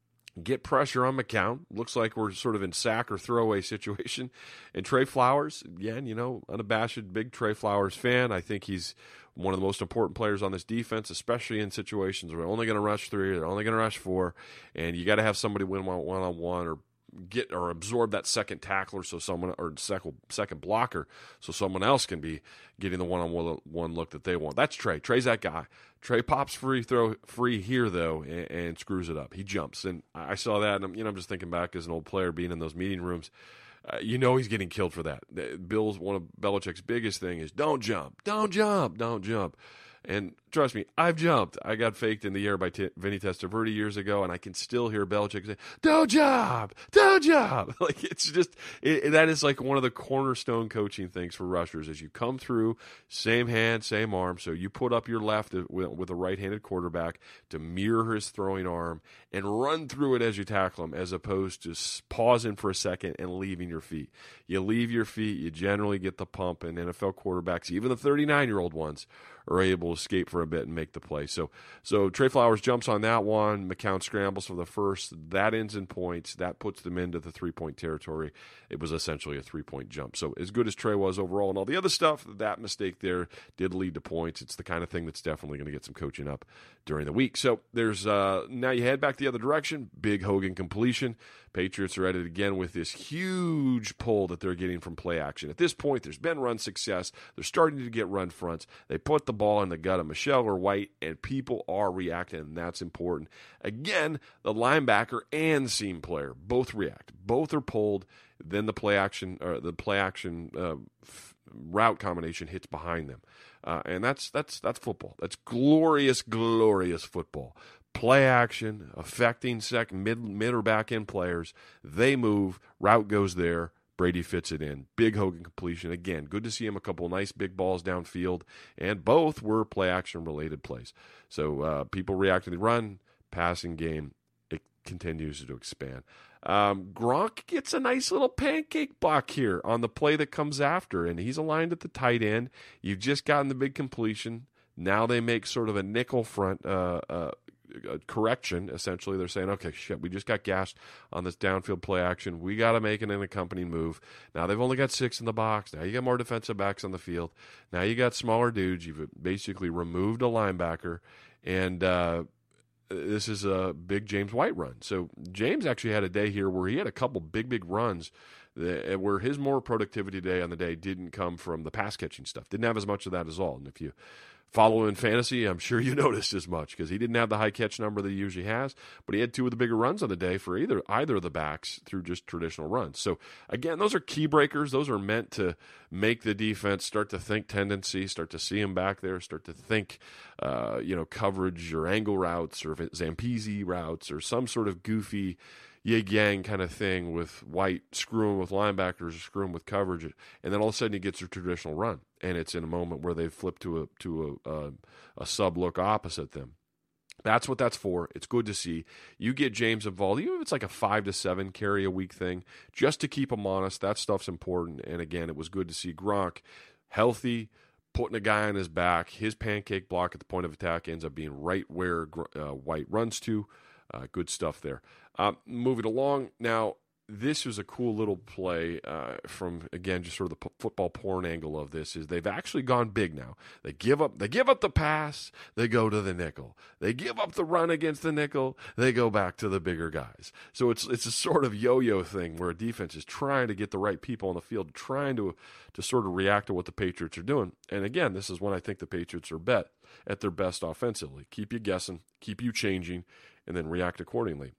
get pressure on McCown. Looks like we're sort of in sack or throwaway situation. And Trey Flowers, again, you know, unabashed big Trey Flowers fan. I think he's one of the most important players on this defense, especially in situations where they're only going to rush three, they're only going to rush four, and you got to have somebody win one-on-one or get or absorb that second tackler so someone or second second blocker so someone else can be getting the one-on-one one look that they want. That's Trey. Trey's that guy. Trey pops free throw free here though and, and screws it up. He jumps, and I saw that, and I'm, you know I'm just thinking back as an old player being in those meeting rooms. Uh, you know he's getting killed for that. Bill's one of Belichick's biggest thing is don't jump, don't jump, don't jump. And trust me, I've jumped. I got faked in the air by T- Vinny Testaverde years ago, and I can still hear Belichick say, "Don't jump, don't jump." Like it's just it, that is like one of the cornerstone coaching things for rushers. As you come through, same hand, same arm. So you put up your left with, with a right-handed quarterback to mirror his throwing arm and run through it as you tackle him, as opposed to pausing for a second and leaving your feet. You leave your feet, you generally get the pump, and N F L quarterbacks, even the thirty-nine-year-old ones, are able to escape for a bit and make the play. So so Trey Flowers jumps on that one. McCown scrambles for the first. That ends in points. That puts them into the three-point territory. It was essentially a three-point jump. So as good as Trey was overall and all the other stuff, that mistake there did lead to points. It's the kind of thing that's definitely going to get some coaching up during the week. So there's uh, now you head back the other direction. Big Hogan completion. Patriots are at it again with this huge pull that they're getting from play action. At this point, there's been run success. They're starting to get run fronts. They put the ball in the gut of Michelle or White, and people are reacting, and that's important. Again, the linebacker and seam player both react. Both are pulled. Then the play action, or the play action uh, f- route combination hits behind them, uh, and that's that's that's football. That's glorious, glorious football. Play action, affecting second, mid, mid or back end players. They move, route goes there. Brady fits it in. Big Hogan completion. Again, good to see him a couple of nice big balls downfield, and both were play action related plays. So uh, people react to the run, passing game. It continues to expand. Um, Gronk gets a nice little pancake block here on the play that comes after, and he's aligned at the tight end. You've just gotten the big completion. Now they make sort of a nickel front uh, uh, correction. Essentially, they're saying, okay, shit, we just got gashed on this downfield play action. We got to make an accompanying move. Now they've only got six in the box. Now you got more defensive backs on the field. Now you got smaller dudes. You've basically removed a linebacker, and uh, this is a big James White run. So James actually had a day here where he had a couple big, big runs that, where his more productivity day on the day didn't come from the pass catching stuff. Didn't have as much of that as all. And if you follow in fantasy, I'm sure you noticed as much because he didn't have the high catch number that he usually has, but he had two of the bigger runs on the day for either either of the backs through just traditional runs. So, again, those are key breakers. Those are meant to make the defense start to think tendency, start to see him back there, start to think, uh, you know, coverage or angle routes or Zampese routes or some sort of goofy, yin-yang kind of thing with White screwing with linebackers, screwing with coverage, and then all of a sudden he gets a traditional run, and it's in a moment where they've flipped to a to a, a, a sub-look opposite them. That's what that's for. It's good to see. You get James involved, even if it's like a five to seven carry a week thing, just to keep him honest. That stuff's important. And again, it was good to see Gronk healthy, putting a guy on his back. His pancake block at the point of attack ends up being right where uh, White runs to. Uh, good stuff there. Uh, moving along now. This was a cool little play uh, from, again, just sort of the p- football porn angle of this is they've actually gone big now. They give up they give up the pass, they go to the nickel. They give up the run against the nickel, they go back to the bigger guys. So it's it's a sort of yo-yo thing where a defense is trying to get the right people on the field, trying to to sort of react to what the Patriots are doing. And again, this is when I think the Patriots are bet at their best offensively. Keep you guessing, keep you changing, and then react accordingly.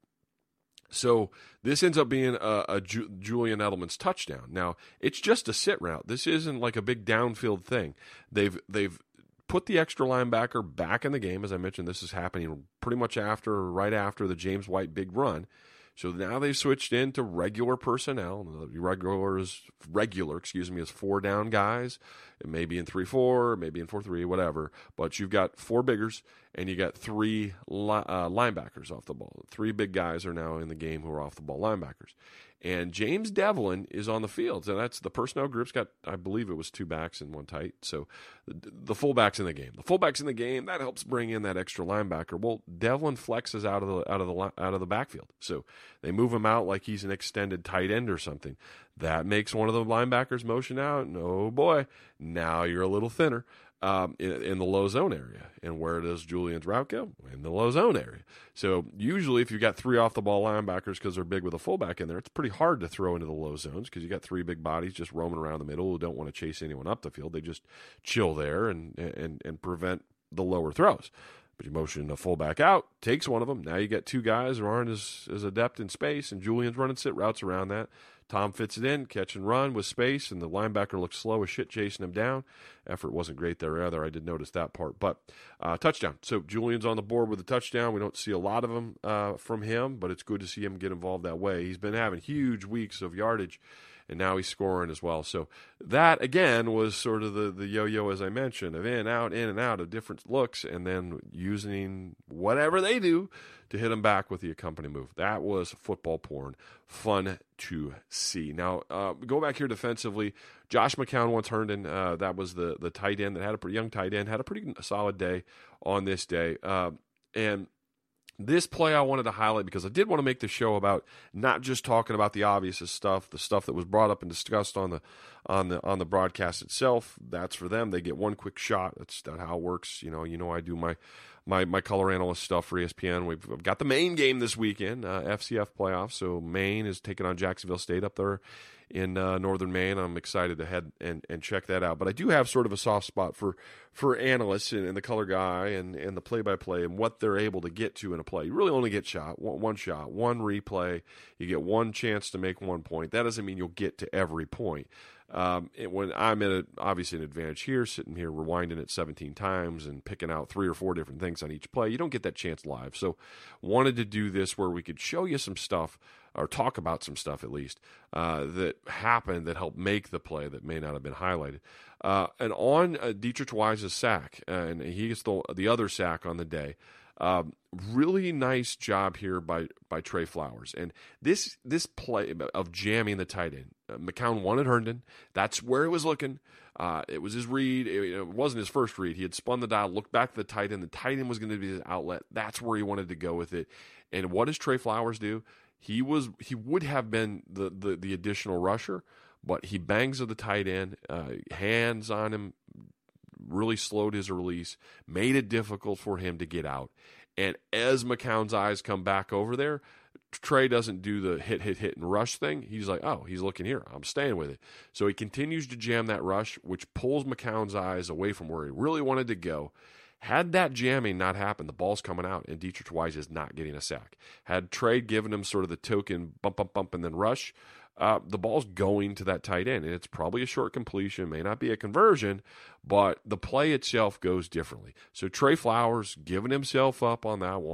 So this ends up being a, a Ju- Julian Edelman's touchdown. Now, it's just a sit route. This isn't like a big downfield thing. They've they've put the extra linebacker back in the game. As I mentioned, this is happening pretty much after, right after the James White big run. So now they've switched into regular personnel. Regular is regular, excuse me, is four down guys. It may be in three four, maybe in four three, whatever. But you've got four biggers, and you got three li- uh, linebackers off the ball. Three big guys are now in the game who are off the ball linebackers. And James Devlin is on the field. So that's the personnel group's got, I believe it was two backs and one tight. So the, the fullback's in the game. The fullback's in the game. That helps bring in that extra linebacker. Well, Devlin flexes out of the out of the out of the backfield. So they move him out like he's an extended tight end or something. That makes one of the linebackers motion out. And oh boy, now you're a little thinner. Um, in, in the low zone area. And where does Julian's route go? In the low zone area. So usually if you've got three off-the-ball linebackers because they're big with a fullback in there, it's pretty hard to throw into the low zones because you got three big bodies just roaming around the middle who don't want to chase anyone up the field. They just chill there and and, and prevent the lower throws. But you motion a fullback out, takes one of them. Now you got two guys who aren't as, as adept in space, and Julian's running sit routes around that. Tom fits it in, catch and run with space, and the linebacker looks slow as shit chasing him down. Effort wasn't great there either. I did notice that part. But uh, touchdown. So Julian's on the board with a touchdown. We don't see a lot of them uh, from him, but it's good to see him get involved that way. He's been having huge weeks of yardage, and now he's scoring as well. So that, again, was sort of the, the yo-yo, as I mentioned, of in, out, in, and out of different looks, and then using whatever they do to hit him back with the accompanying move. That was football porn. Fun to see. Now, uh, go back here defensively. Josh McCown once Herndon, uh, that was the, the tight end that had a pretty young tight end, had a pretty solid day on this day. Uh, and this play I wanted to highlight because I did want to make the show about not just talking about the obvious stuff, the stuff that was brought up and discussed on the on the on the broadcast itself. That's for them. They get one quick shot. That's not how it works. You know, you know I do my my my color analyst stuff for E S P N. We've got the Maine game this weekend, uh, F C F playoffs. So Maine is taking on Jacksonville State up there in uh, northern Maine. I'm excited to head and, and check that out. But I do have sort of a soft spot for for analysts and, and the color guy and, and the play-by-play and what they're able to get to in a play. You really only get shot one, one shot, one replay. You get one chance to make one point. That doesn't mean you'll get to every point. Um, it, when I'm at a, obviously an advantage here, sitting here rewinding it seventeen times and picking out three or four different things on each play, you don't get that chance live. So wanted to do this where we could show you some stuff or talk about some stuff at least uh, that happened that helped make the play that may not have been highlighted. Uh, and on uh, Dietrich Wise's sack, uh, and he gets the, the other sack on the day, Um, really nice job here by, by Trey Flowers. And this this play of jamming the tight end, uh, McCown wanted Herndon. That's where it was looking. Uh, it was his read. It, it wasn't his first read. He had spun the dial, looked back to the tight end. The tight end was going to be his outlet. That's where he wanted to go with it. And what does Trey Flowers do? He was he would have been the, the, the additional rusher, but he bangs of the tight end, uh, hands on him, really slowed his release, made it difficult for him to get out. And as McCown's eyes come back over there, Trey doesn't do the hit, hit, hit, and rush thing. He's like, oh, he's looking here. I'm staying with it. So he continues to jam that rush, which pulls McCown's eyes away from where he really wanted to go. Had that jamming not happened, the ball's coming out, and Dietrich Wise is not getting a sack. Had Trey given him sort of the token bump, bump, bump, and then rush, uh, the ball's going to that tight end, and it's probably a short completion, may not be a conversion, but the play itself goes differently. So Trey Flowers giving himself up on that one,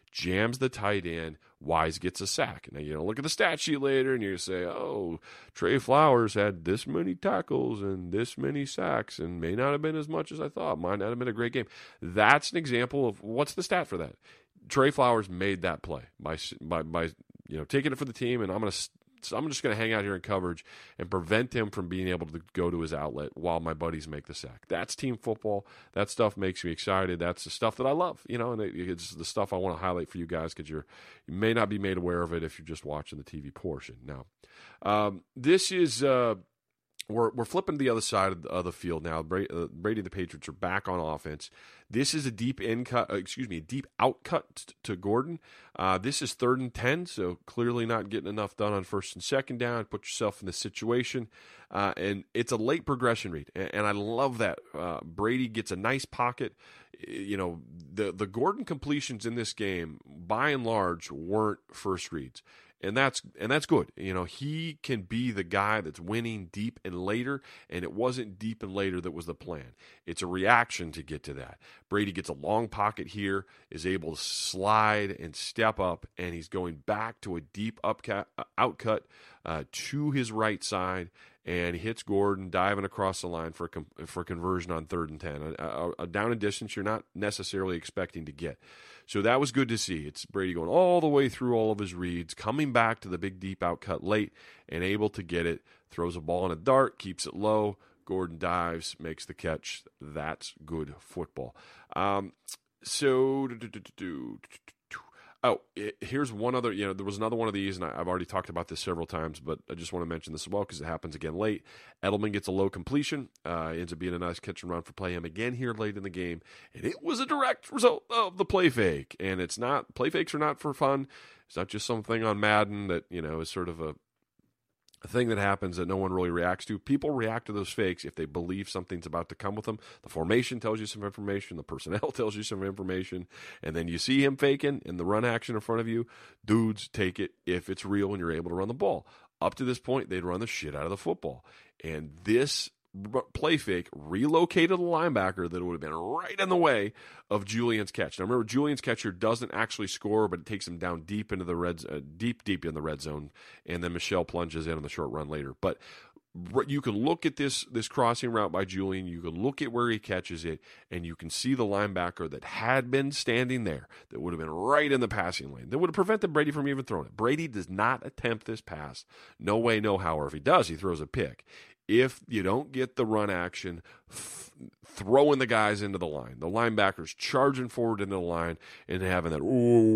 jams the tight end. Wise gets a sack. Now, you know, look at the stat sheet later, and you say, oh, Trey Flowers had this many tackles and this many sacks, and may not have been as much as I thought. Might not have been a great game. That's an example of what's the stat for that. Trey Flowers made that play by by, by you know taking it for the team, and I'm gonna so I'm just gonna hang out here in coverage and prevent him from being able to go to his outlet while my buddies make the sack. That's team football. That stuff makes me excited. That's the stuff that I love, you know, and it's the stuff I want to highlight for you guys because you're you may not be made aware of it if you're just watching the T V portion. Now, um, this is. Uh, We're we're flipping to the other side of the, of the field now. Brady, uh, Brady and the Patriots are back on offense. This is a deep in cut, uh, excuse me, a deep out cut t- to Gordon. Uh, this is third and ten, so clearly not getting enough done on first and second down. Put yourself in this situation, uh, and it's a late progression read, and, and I love that. Uh, Brady gets a nice pocket. You know, the the Gordon completions in this game, by and large, weren't first reads. And that's and that's good. You know, he can be the guy that's winning deep and later, and it wasn't deep and later that was the plan. It's a reaction to get to that. Brady gets a long pocket here, is able to slide and step up, and he's going back to a deep upcut, outcut uh, to his right side, and he hits Gordon diving across the line for a, for conversion on third and ten. A, a, a down and distance you're not necessarily expecting to get. So that was good to see. It's Brady going all the way through all of his reads, coming back to the big deep outcut late and able to get it, throws a ball in a dart, keeps it low. Gordon dives, makes the catch. That's good football. Um, so, oh, here's one other, you know, there was another one of these, and I've already talked about this several times, but I just want to mention this as well because it happens again late. Edelman gets a low completion, uh, ends up being a nice catch and run for play him again here late in the game, and it was a direct result of the play fake, and it's not, play fakes are not for fun. It's not just something on Madden that, you know, is sort of a, a thing that happens that no one really reacts to. People react to those fakes if they believe something's about to come with them. The formation tells you some information. The personnel tells you some information. And then you see him faking in the run action in front of you. Dudes take it if it's real and you're able to run the ball. Up to this point, they'd run the shit out of the football. And this play fake relocated the linebacker that would have been right in the way of Julian's catch. Now remember, Julian's catcher doesn't actually score, but it takes him down deep into the red, uh, deep, deep in the red zone, and then Michelle plunges in on the short run later. But you can look at this this crossing route by Julian. You can look at where he catches it, and you can see the linebacker that had been standing there that would have been right in the passing lane. That would have prevented Brady from even throwing it. Brady does not attempt this pass. No way, no how. Or if he does, he throws a pick. If you don't get the run action, f- throwing the guys into the line, the linebackers charging forward into the line and having that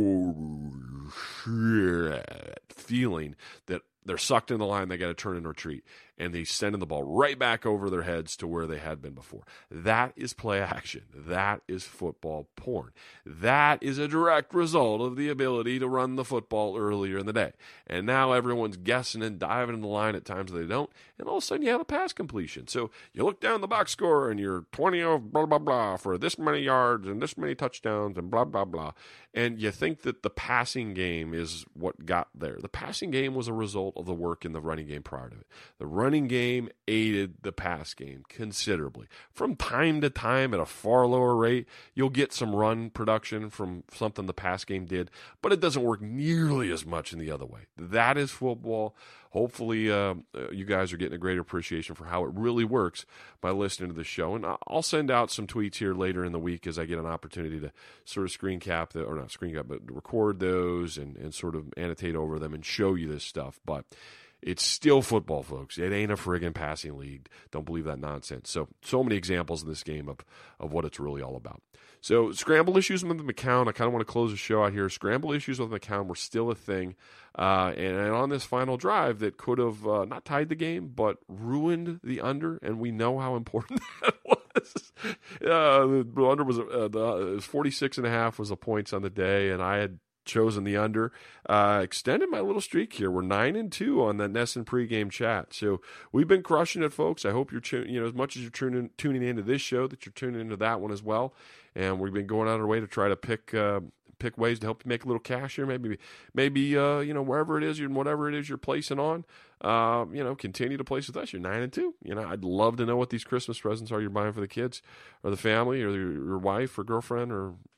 oh shit feeling that they're sucked in the line, they got to turn and retreat, and they sending the ball right back over their heads to where they had been before. That is play action. That is football porn. That is a direct result of the ability to run the football earlier in the day. And now everyone's guessing and diving in the line at times they don't, and all of a sudden you have a pass completion. So you look down the box score and you're twenty of blah, blah, blah for this many yards and this many touchdowns and blah, blah, blah. And you think that the passing game is what got there. The passing game was a result of the work in the running game prior to it. The running game aided the pass game considerably. From time to time at a far lower rate, you'll get some run production from something the pass game did, but it doesn't work nearly as much in the other way. That is football. Hopefully uh, you guys are getting a greater appreciation for how it really works by listening to the show. And I'll send out some tweets here later in the week as I get an opportunity to sort of screen cap, the, or not screen cap, but record those and, and sort of annotate over them and show you this stuff. But it's still football, folks. It ain't a friggin' passing league. Don't believe that nonsense. So, so many examples in this game of, of what it's really all about. So, scramble issues with McCown. I kind of want to close the show out here. Scramble issues with McCown were still a thing. Uh, and, and on this final drive that could have uh, not tied the game, but ruined the under, and we know how important that was. Uh, the under was, uh, the, it was forty-six and a half was the points on the day, and I had chosen the under, uh, extended my little streak here. We're nine and two on the Nesson pregame chat. So we've been crushing it, folks. I hope you're tuning, you know, as much as you're tuning, tuning into this show, that you're tuning into that one as well. And we've been going out of our way to try to pick, uh, pick ways to help you make a little cash here. Maybe, maybe, uh, you know, wherever it is, you're, whatever it is you're placing on, uh, you know, continue to place with us. You're nine and two. You know, I'd love to know what these Christmas presents are you're buying for the kids or the family or your, your wife or girlfriend or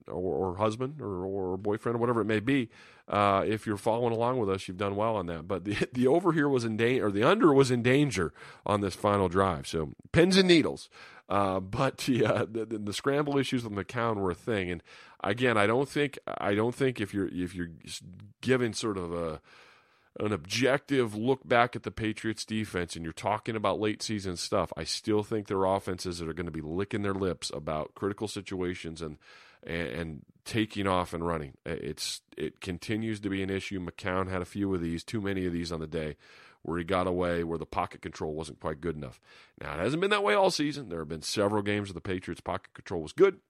or, or husband or, or boyfriend or whatever it may be. Uh, if you're following along with us, you've done well on that. But the the over here was in danger, or the under was in danger on this final drive. So pins and needles. Uh, but the, uh, the the scramble issues with McCown were a thing. And again, I don't think I don't think if you're if you're giving sort of a an objective look back at the Patriots defense and you're talking about late season stuff, I still think there are offenses that are going to be licking their lips about critical situations and and, and taking off and running. It's it continues to be an issue. McCown had a few of these, too many of these on the day, where he got away, where the pocket control wasn't quite good enough. Now, it hasn't been that way all season. There have been several games where the Patriots' pocket control was good,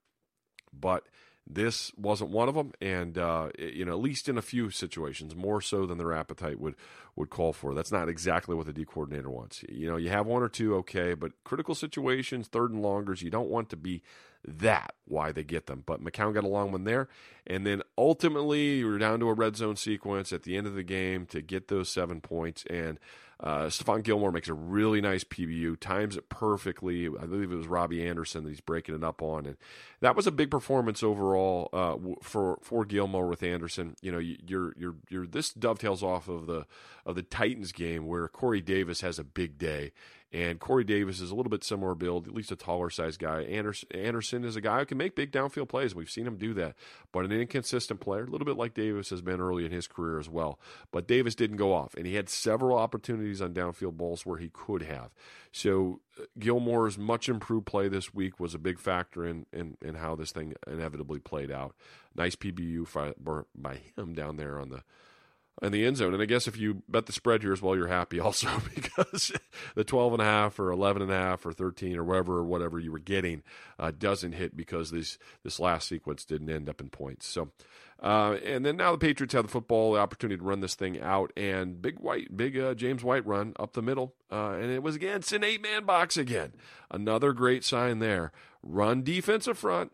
but this wasn't one of them, and uh, you know, at least in a few situations, more so than their appetite would would call for. That's not exactly what the D coordinator wants. You know, you have one or two, okay, but critical situations, third and longers, you don't want to be that why they get them. But McCown got a long one there, and then ultimately you were down to a red zone sequence at the end of the game to get those seven points, and Uh, Stephon Gilmore makes a really nice P B U, times it perfectly. I believe it was Robbie Anderson that he's breaking it up on, and that was a big performance overall uh, for for Gilmore with Anderson. You know, you're you're you're this dovetails off of the of the Titans game where Corey Davis has a big day. And Corey Davis is a little bit similar build, at least a taller-sized guy. Anderson, Anderson is a guy who can make big downfield plays. We've seen him do that. But an inconsistent player, a little bit like Davis has been early in his career as well. But Davis didn't go off, and he had several opportunities on downfield balls where he could have. So uh, Gilmore's much improved play this week was a big factor in, in, in how this thing inevitably played out. Nice P B U by, by him down there on the in the end zone. And I guess if you bet the spread here as well, you're happy also, because the twelve and a half or eleven and a half or thirteen or whatever, or whatever you were getting uh, doesn't hit because this, this last sequence didn't end up in points. So, uh, and then now the Patriots have the football, the opportunity to run this thing out, and big white, big uh, James White run up the middle. Uh, and it was against an eight man box again. Another great sign there. Run defensive front.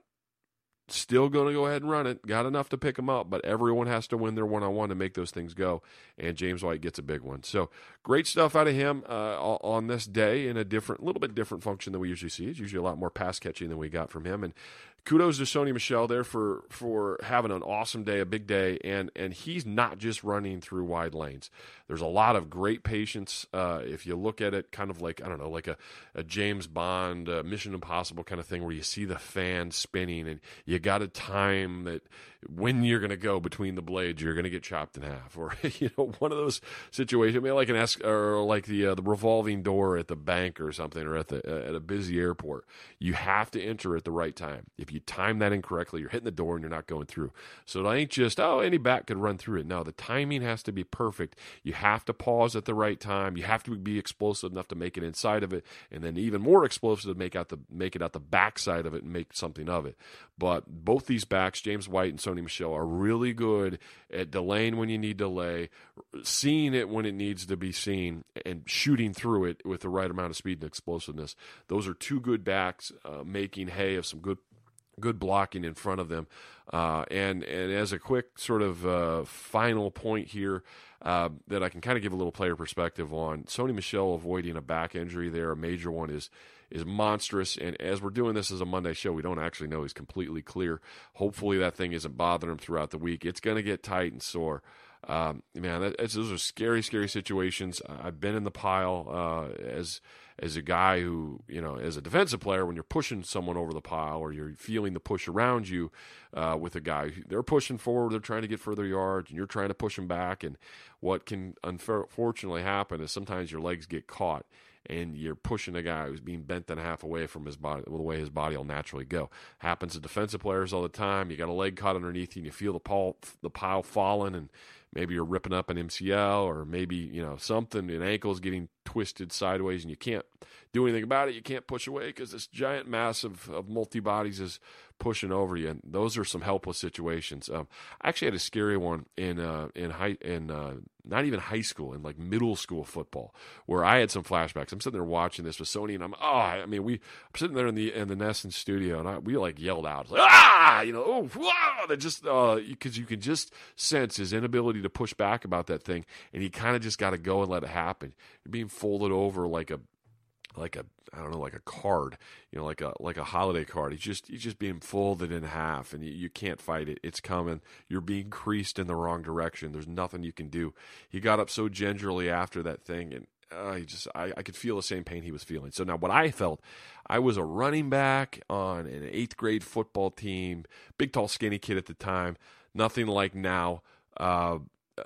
Still going to go ahead and run it. Got enough to pick them up, but everyone has to win their one-on-one to make those things go, and James White gets a big one. So great stuff out of him uh, on this day in a different, little bit different function than we usually see. It's usually a lot more pass catching than we got from him, and kudos to Sony Michel there for for having an awesome day, a big day, and and he's not just running through wide lanes. There's a lot of great patience. Uh, if you look at it kind of like, I don't know, like a, a James Bond, uh, Mission Impossible kind of thing where you see the fan spinning and you got to time that when you're going to go between the blades, you're going to get chopped in half. Or, you know, one of those situations, maybe like an es- or like the uh, the revolving door at the bank or something, or at the uh, at a busy airport. You have to enter at the right time. If you time that incorrectly, you're hitting the door and you're not going through. So it ain't just, oh, any back could run through it. No, the timing has to be perfect. You have to pause at the right time. You have to be explosive enough to make it inside of it, and then even more explosive to make out the make it out the backside of it and make something of it. But both these backs, James White and Sony Michel, are really good at delaying when you need delay, seeing it when it needs to be seen, and shooting through it with the right amount of speed and explosiveness. Those are two good backs uh, making hay of some good good blocking in front of them. Uh, and, and as a quick sort of uh, final point here uh, that I can kind of give a little player perspective on, Sony Michel avoiding a back injury there, a major one, is is monstrous. And as we're doing this as a Monday show, we don't actually know he's completely clear. Hopefully that thing isn't bothering him throughout the week. It's going to get tight and sore. Um, man, that, it's, those are scary, scary situations. I've been in the pile uh, as as a guy who, you know, as a defensive player, when you're pushing someone over the pile or you're feeling the push around you uh, with a guy, they're pushing forward, they're trying to get further yards, and you're trying to push them back. And what can unfortunately happen is sometimes your legs get caught, and you're pushing a guy who's being bent in half away from his body, the way his body will naturally go. Happens to defensive players all the time. You got a leg caught underneath you, and you feel the pile, the pile falling, and maybe you're ripping up an M C L, or maybe, you know, something, an ankle is getting twisted sideways, and you can't do anything about it. You can't push away because this giant mass of, of multi-bodies is pushing over you, and those are some helpless situations. Um, I actually had a scary one in uh, in high in uh, not even high school, in like middle school football, where I had some flashbacks. I'm sitting there watching this with Sony, and I'm oh, I mean, we I'm sitting there in the in the Nesson studio, and I, we like yelled out, like, ah, you know, oh, wow, that just because uh, you can just sense his inability to push back about that thing, and he kind of just got to go and let it happen. You're being folded over like a like a, I don't know, like a card, you know, like a like a holiday card. He's just he's just being folded in half, and you, you can't fight it. It's coming. You're being creased in the wrong direction. There's nothing you can do. He got up so gingerly after that thing, and uh, he just I, I could feel the same pain he was feeling. So now what I felt, I was a running back on an eighth grade football team, big, tall, skinny kid at the time, nothing like now. Uh,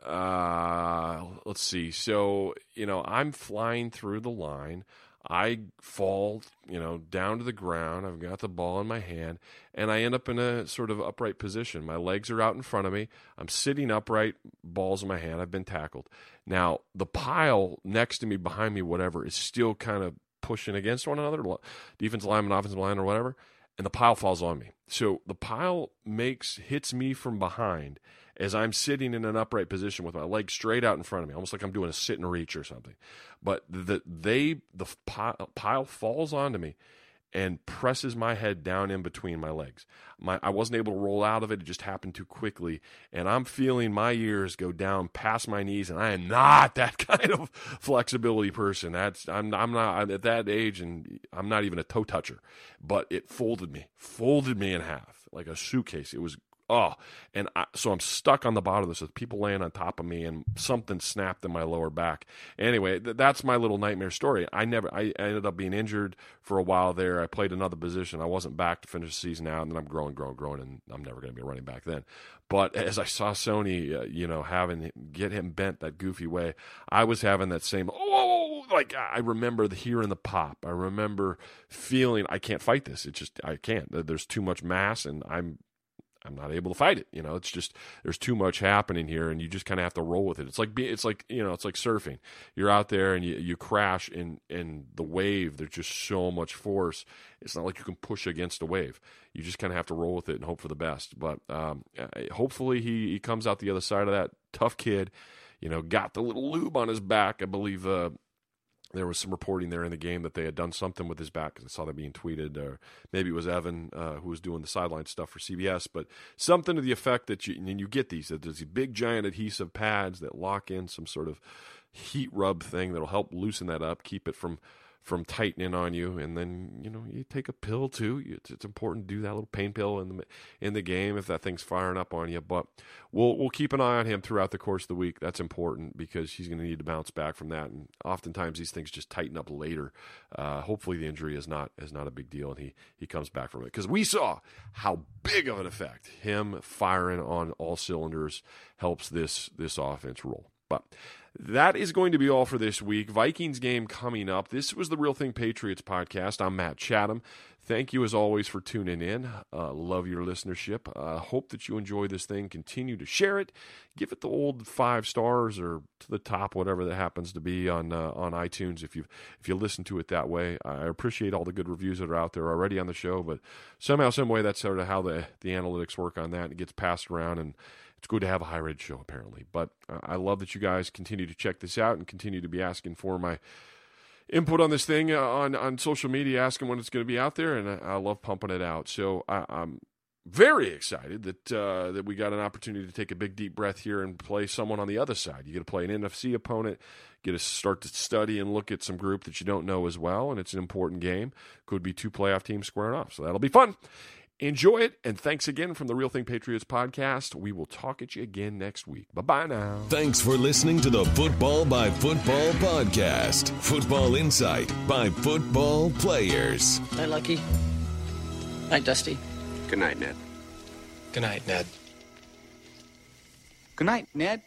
uh, let's see. So, you know, I'm flying through the line. I fall, you know, down to the ground. I've got the ball in my hand, and I end up in a sort of upright position. My legs are out in front of me. I'm sitting upright, balls in my hand. I've been tackled. Now, the pile next to me, behind me, whatever, is still kind of pushing against one another, defensive lineman, offensive line, or whatever, and the pile falls on me. So the pile makes hits me from behind as I'm sitting in an upright position with my legs straight out in front of me, almost like I'm doing a sit and reach or something. But the they the pile, pile falls onto me and presses my head down in between my legs. My, I wasn't able to roll out of it. It just happened too quickly. And I'm feeling my ears go down past my knees, and I am not that kind of flexibility person. That's I'm, I'm not I'm at that age, and I'm not even a toe toucher. But it folded me, folded me in half like a suitcase. It was Oh, and I, so I'm stuck on the bottom of this with people laying on top of me, and something snapped in my lower back. Anyway, th- that's my little nightmare story. I never, I ended up being injured for a while there. I played another position. I wasn't back to finish the season out, and then I'm growing, growing, growing, and I'm never going to be a running back then. But as I saw Sony, uh, you know, having get him bent that goofy way, I was having that same, oh, like I remember the hearing the pop. I remember feeling I can't fight this. It's just I can't. There's too much mass, and I'm. I'm not able to fight it. You know, it's just, there's too much happening here, and you just kind of have to roll with it. It's like, it's like, you know, it's like surfing. You're out there and you, you crash in, in the wave. There's just so much force. It's not like you can push against a wave. You just kind of have to roll with it and hope for the best. But um, hopefully he, he comes out the other side of that. Tough kid, you know, got the little lube on his back. I believe, uh, there was some reporting there in the game that they had done something with his back, because I saw that being tweeted. Or maybe it was Evan uh, who was doing the sideline stuff for C B S. But something to the effect that you, and you get these, that there's these big giant adhesive pads that lock in some sort of heat rub thing that'll help loosen that up, keep it from from tightening on you. And then, you know, you take a pill too. It's, it's important to do that little pain pill in the in the game if that thing's firing up on you. But we'll we'll keep an eye on him throughout the course of the week. That's important, because he's going to need to bounce back from that. And oftentimes these things just tighten up later. Uh, hopefully the injury is not is not a big deal, and he he comes back from it, because we saw how big of an effect him firing on all cylinders helps this this offense roll. But that is going to be all for this week. Vikings game coming up. This was the Real Thing Patriots podcast. I'm Matt Chatham. Thank you, as always, for tuning in. Uh, love your listenership. Uh, hope that you enjoy this thing. Continue to share it. Give it the old five stars or to the top, whatever that happens to be on uh, on iTunes. If you if you listen to it that way, I appreciate all the good reviews that are out there already on the show. But somehow, some way, that's sort of how the the analytics work on that. It gets passed around, and it's good to have a high-rated show, apparently. But uh, I love that you guys continue to check this out and continue to be asking for my input on this thing uh, on, on social media, asking when it's going to be out there, and I, I love pumping it out. So I, I'm very excited that uh, that we got an opportunity to take a big, deep breath here and play someone on the other side. You get to play an N F C opponent, get to start to study and look at some group that you don't know as well, and it's an important game. Could be two playoff teams squaring off, so that'll be fun. Enjoy it, and thanks again from the Real Thing Patriots podcast. We will talk at you again next week. Bye-bye now. Thanks for listening to the Football by Football podcast. Football insight by football players. Night, Lucky. Night, Dusty. Good night, Ned. Good night, Ned. Good night, Ned.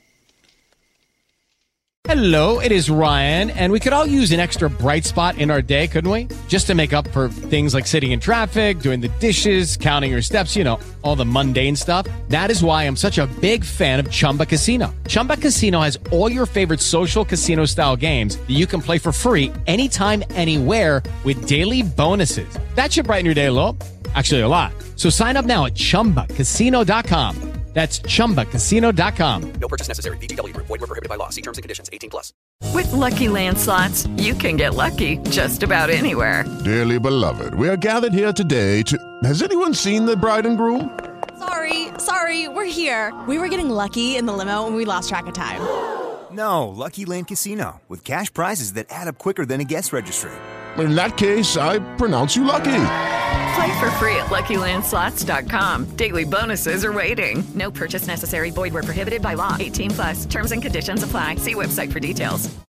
Hello, it is Ryan, and we could all use an extra bright spot in our day, couldn't we? Just to make up for things like sitting in traffic, doing the dishes, counting your steps, you know, all the mundane stuff. That is why I'm such a big fan of Chumba Casino. Chumba Casino has all your favorite social casino-style games that you can play for free anytime, anywhere with daily bonuses. That should brighten your day a little. Actually, a lot. So sign up now at chumba casino dot com. That's chumba casino dot com. No purchase necessary. V G W Group. Void where prohibited by law. See terms and conditions. eighteen plus. With Lucky Land Slots, you can get lucky just about anywhere. Dearly beloved, we are gathered here today to... Has anyone seen the bride and groom? Sorry, sorry, we're here. We were getting lucky in the limo and we lost track of time. No, Lucky Land Casino, with cash prizes that add up quicker than a guest registry. in that case, I pronounce you lucky. Play for free at Lucky Land Slots dot com. Daily bonuses are waiting. No purchase necessary. Void where prohibited by law. eighteen plus. Terms and conditions apply. See website for details.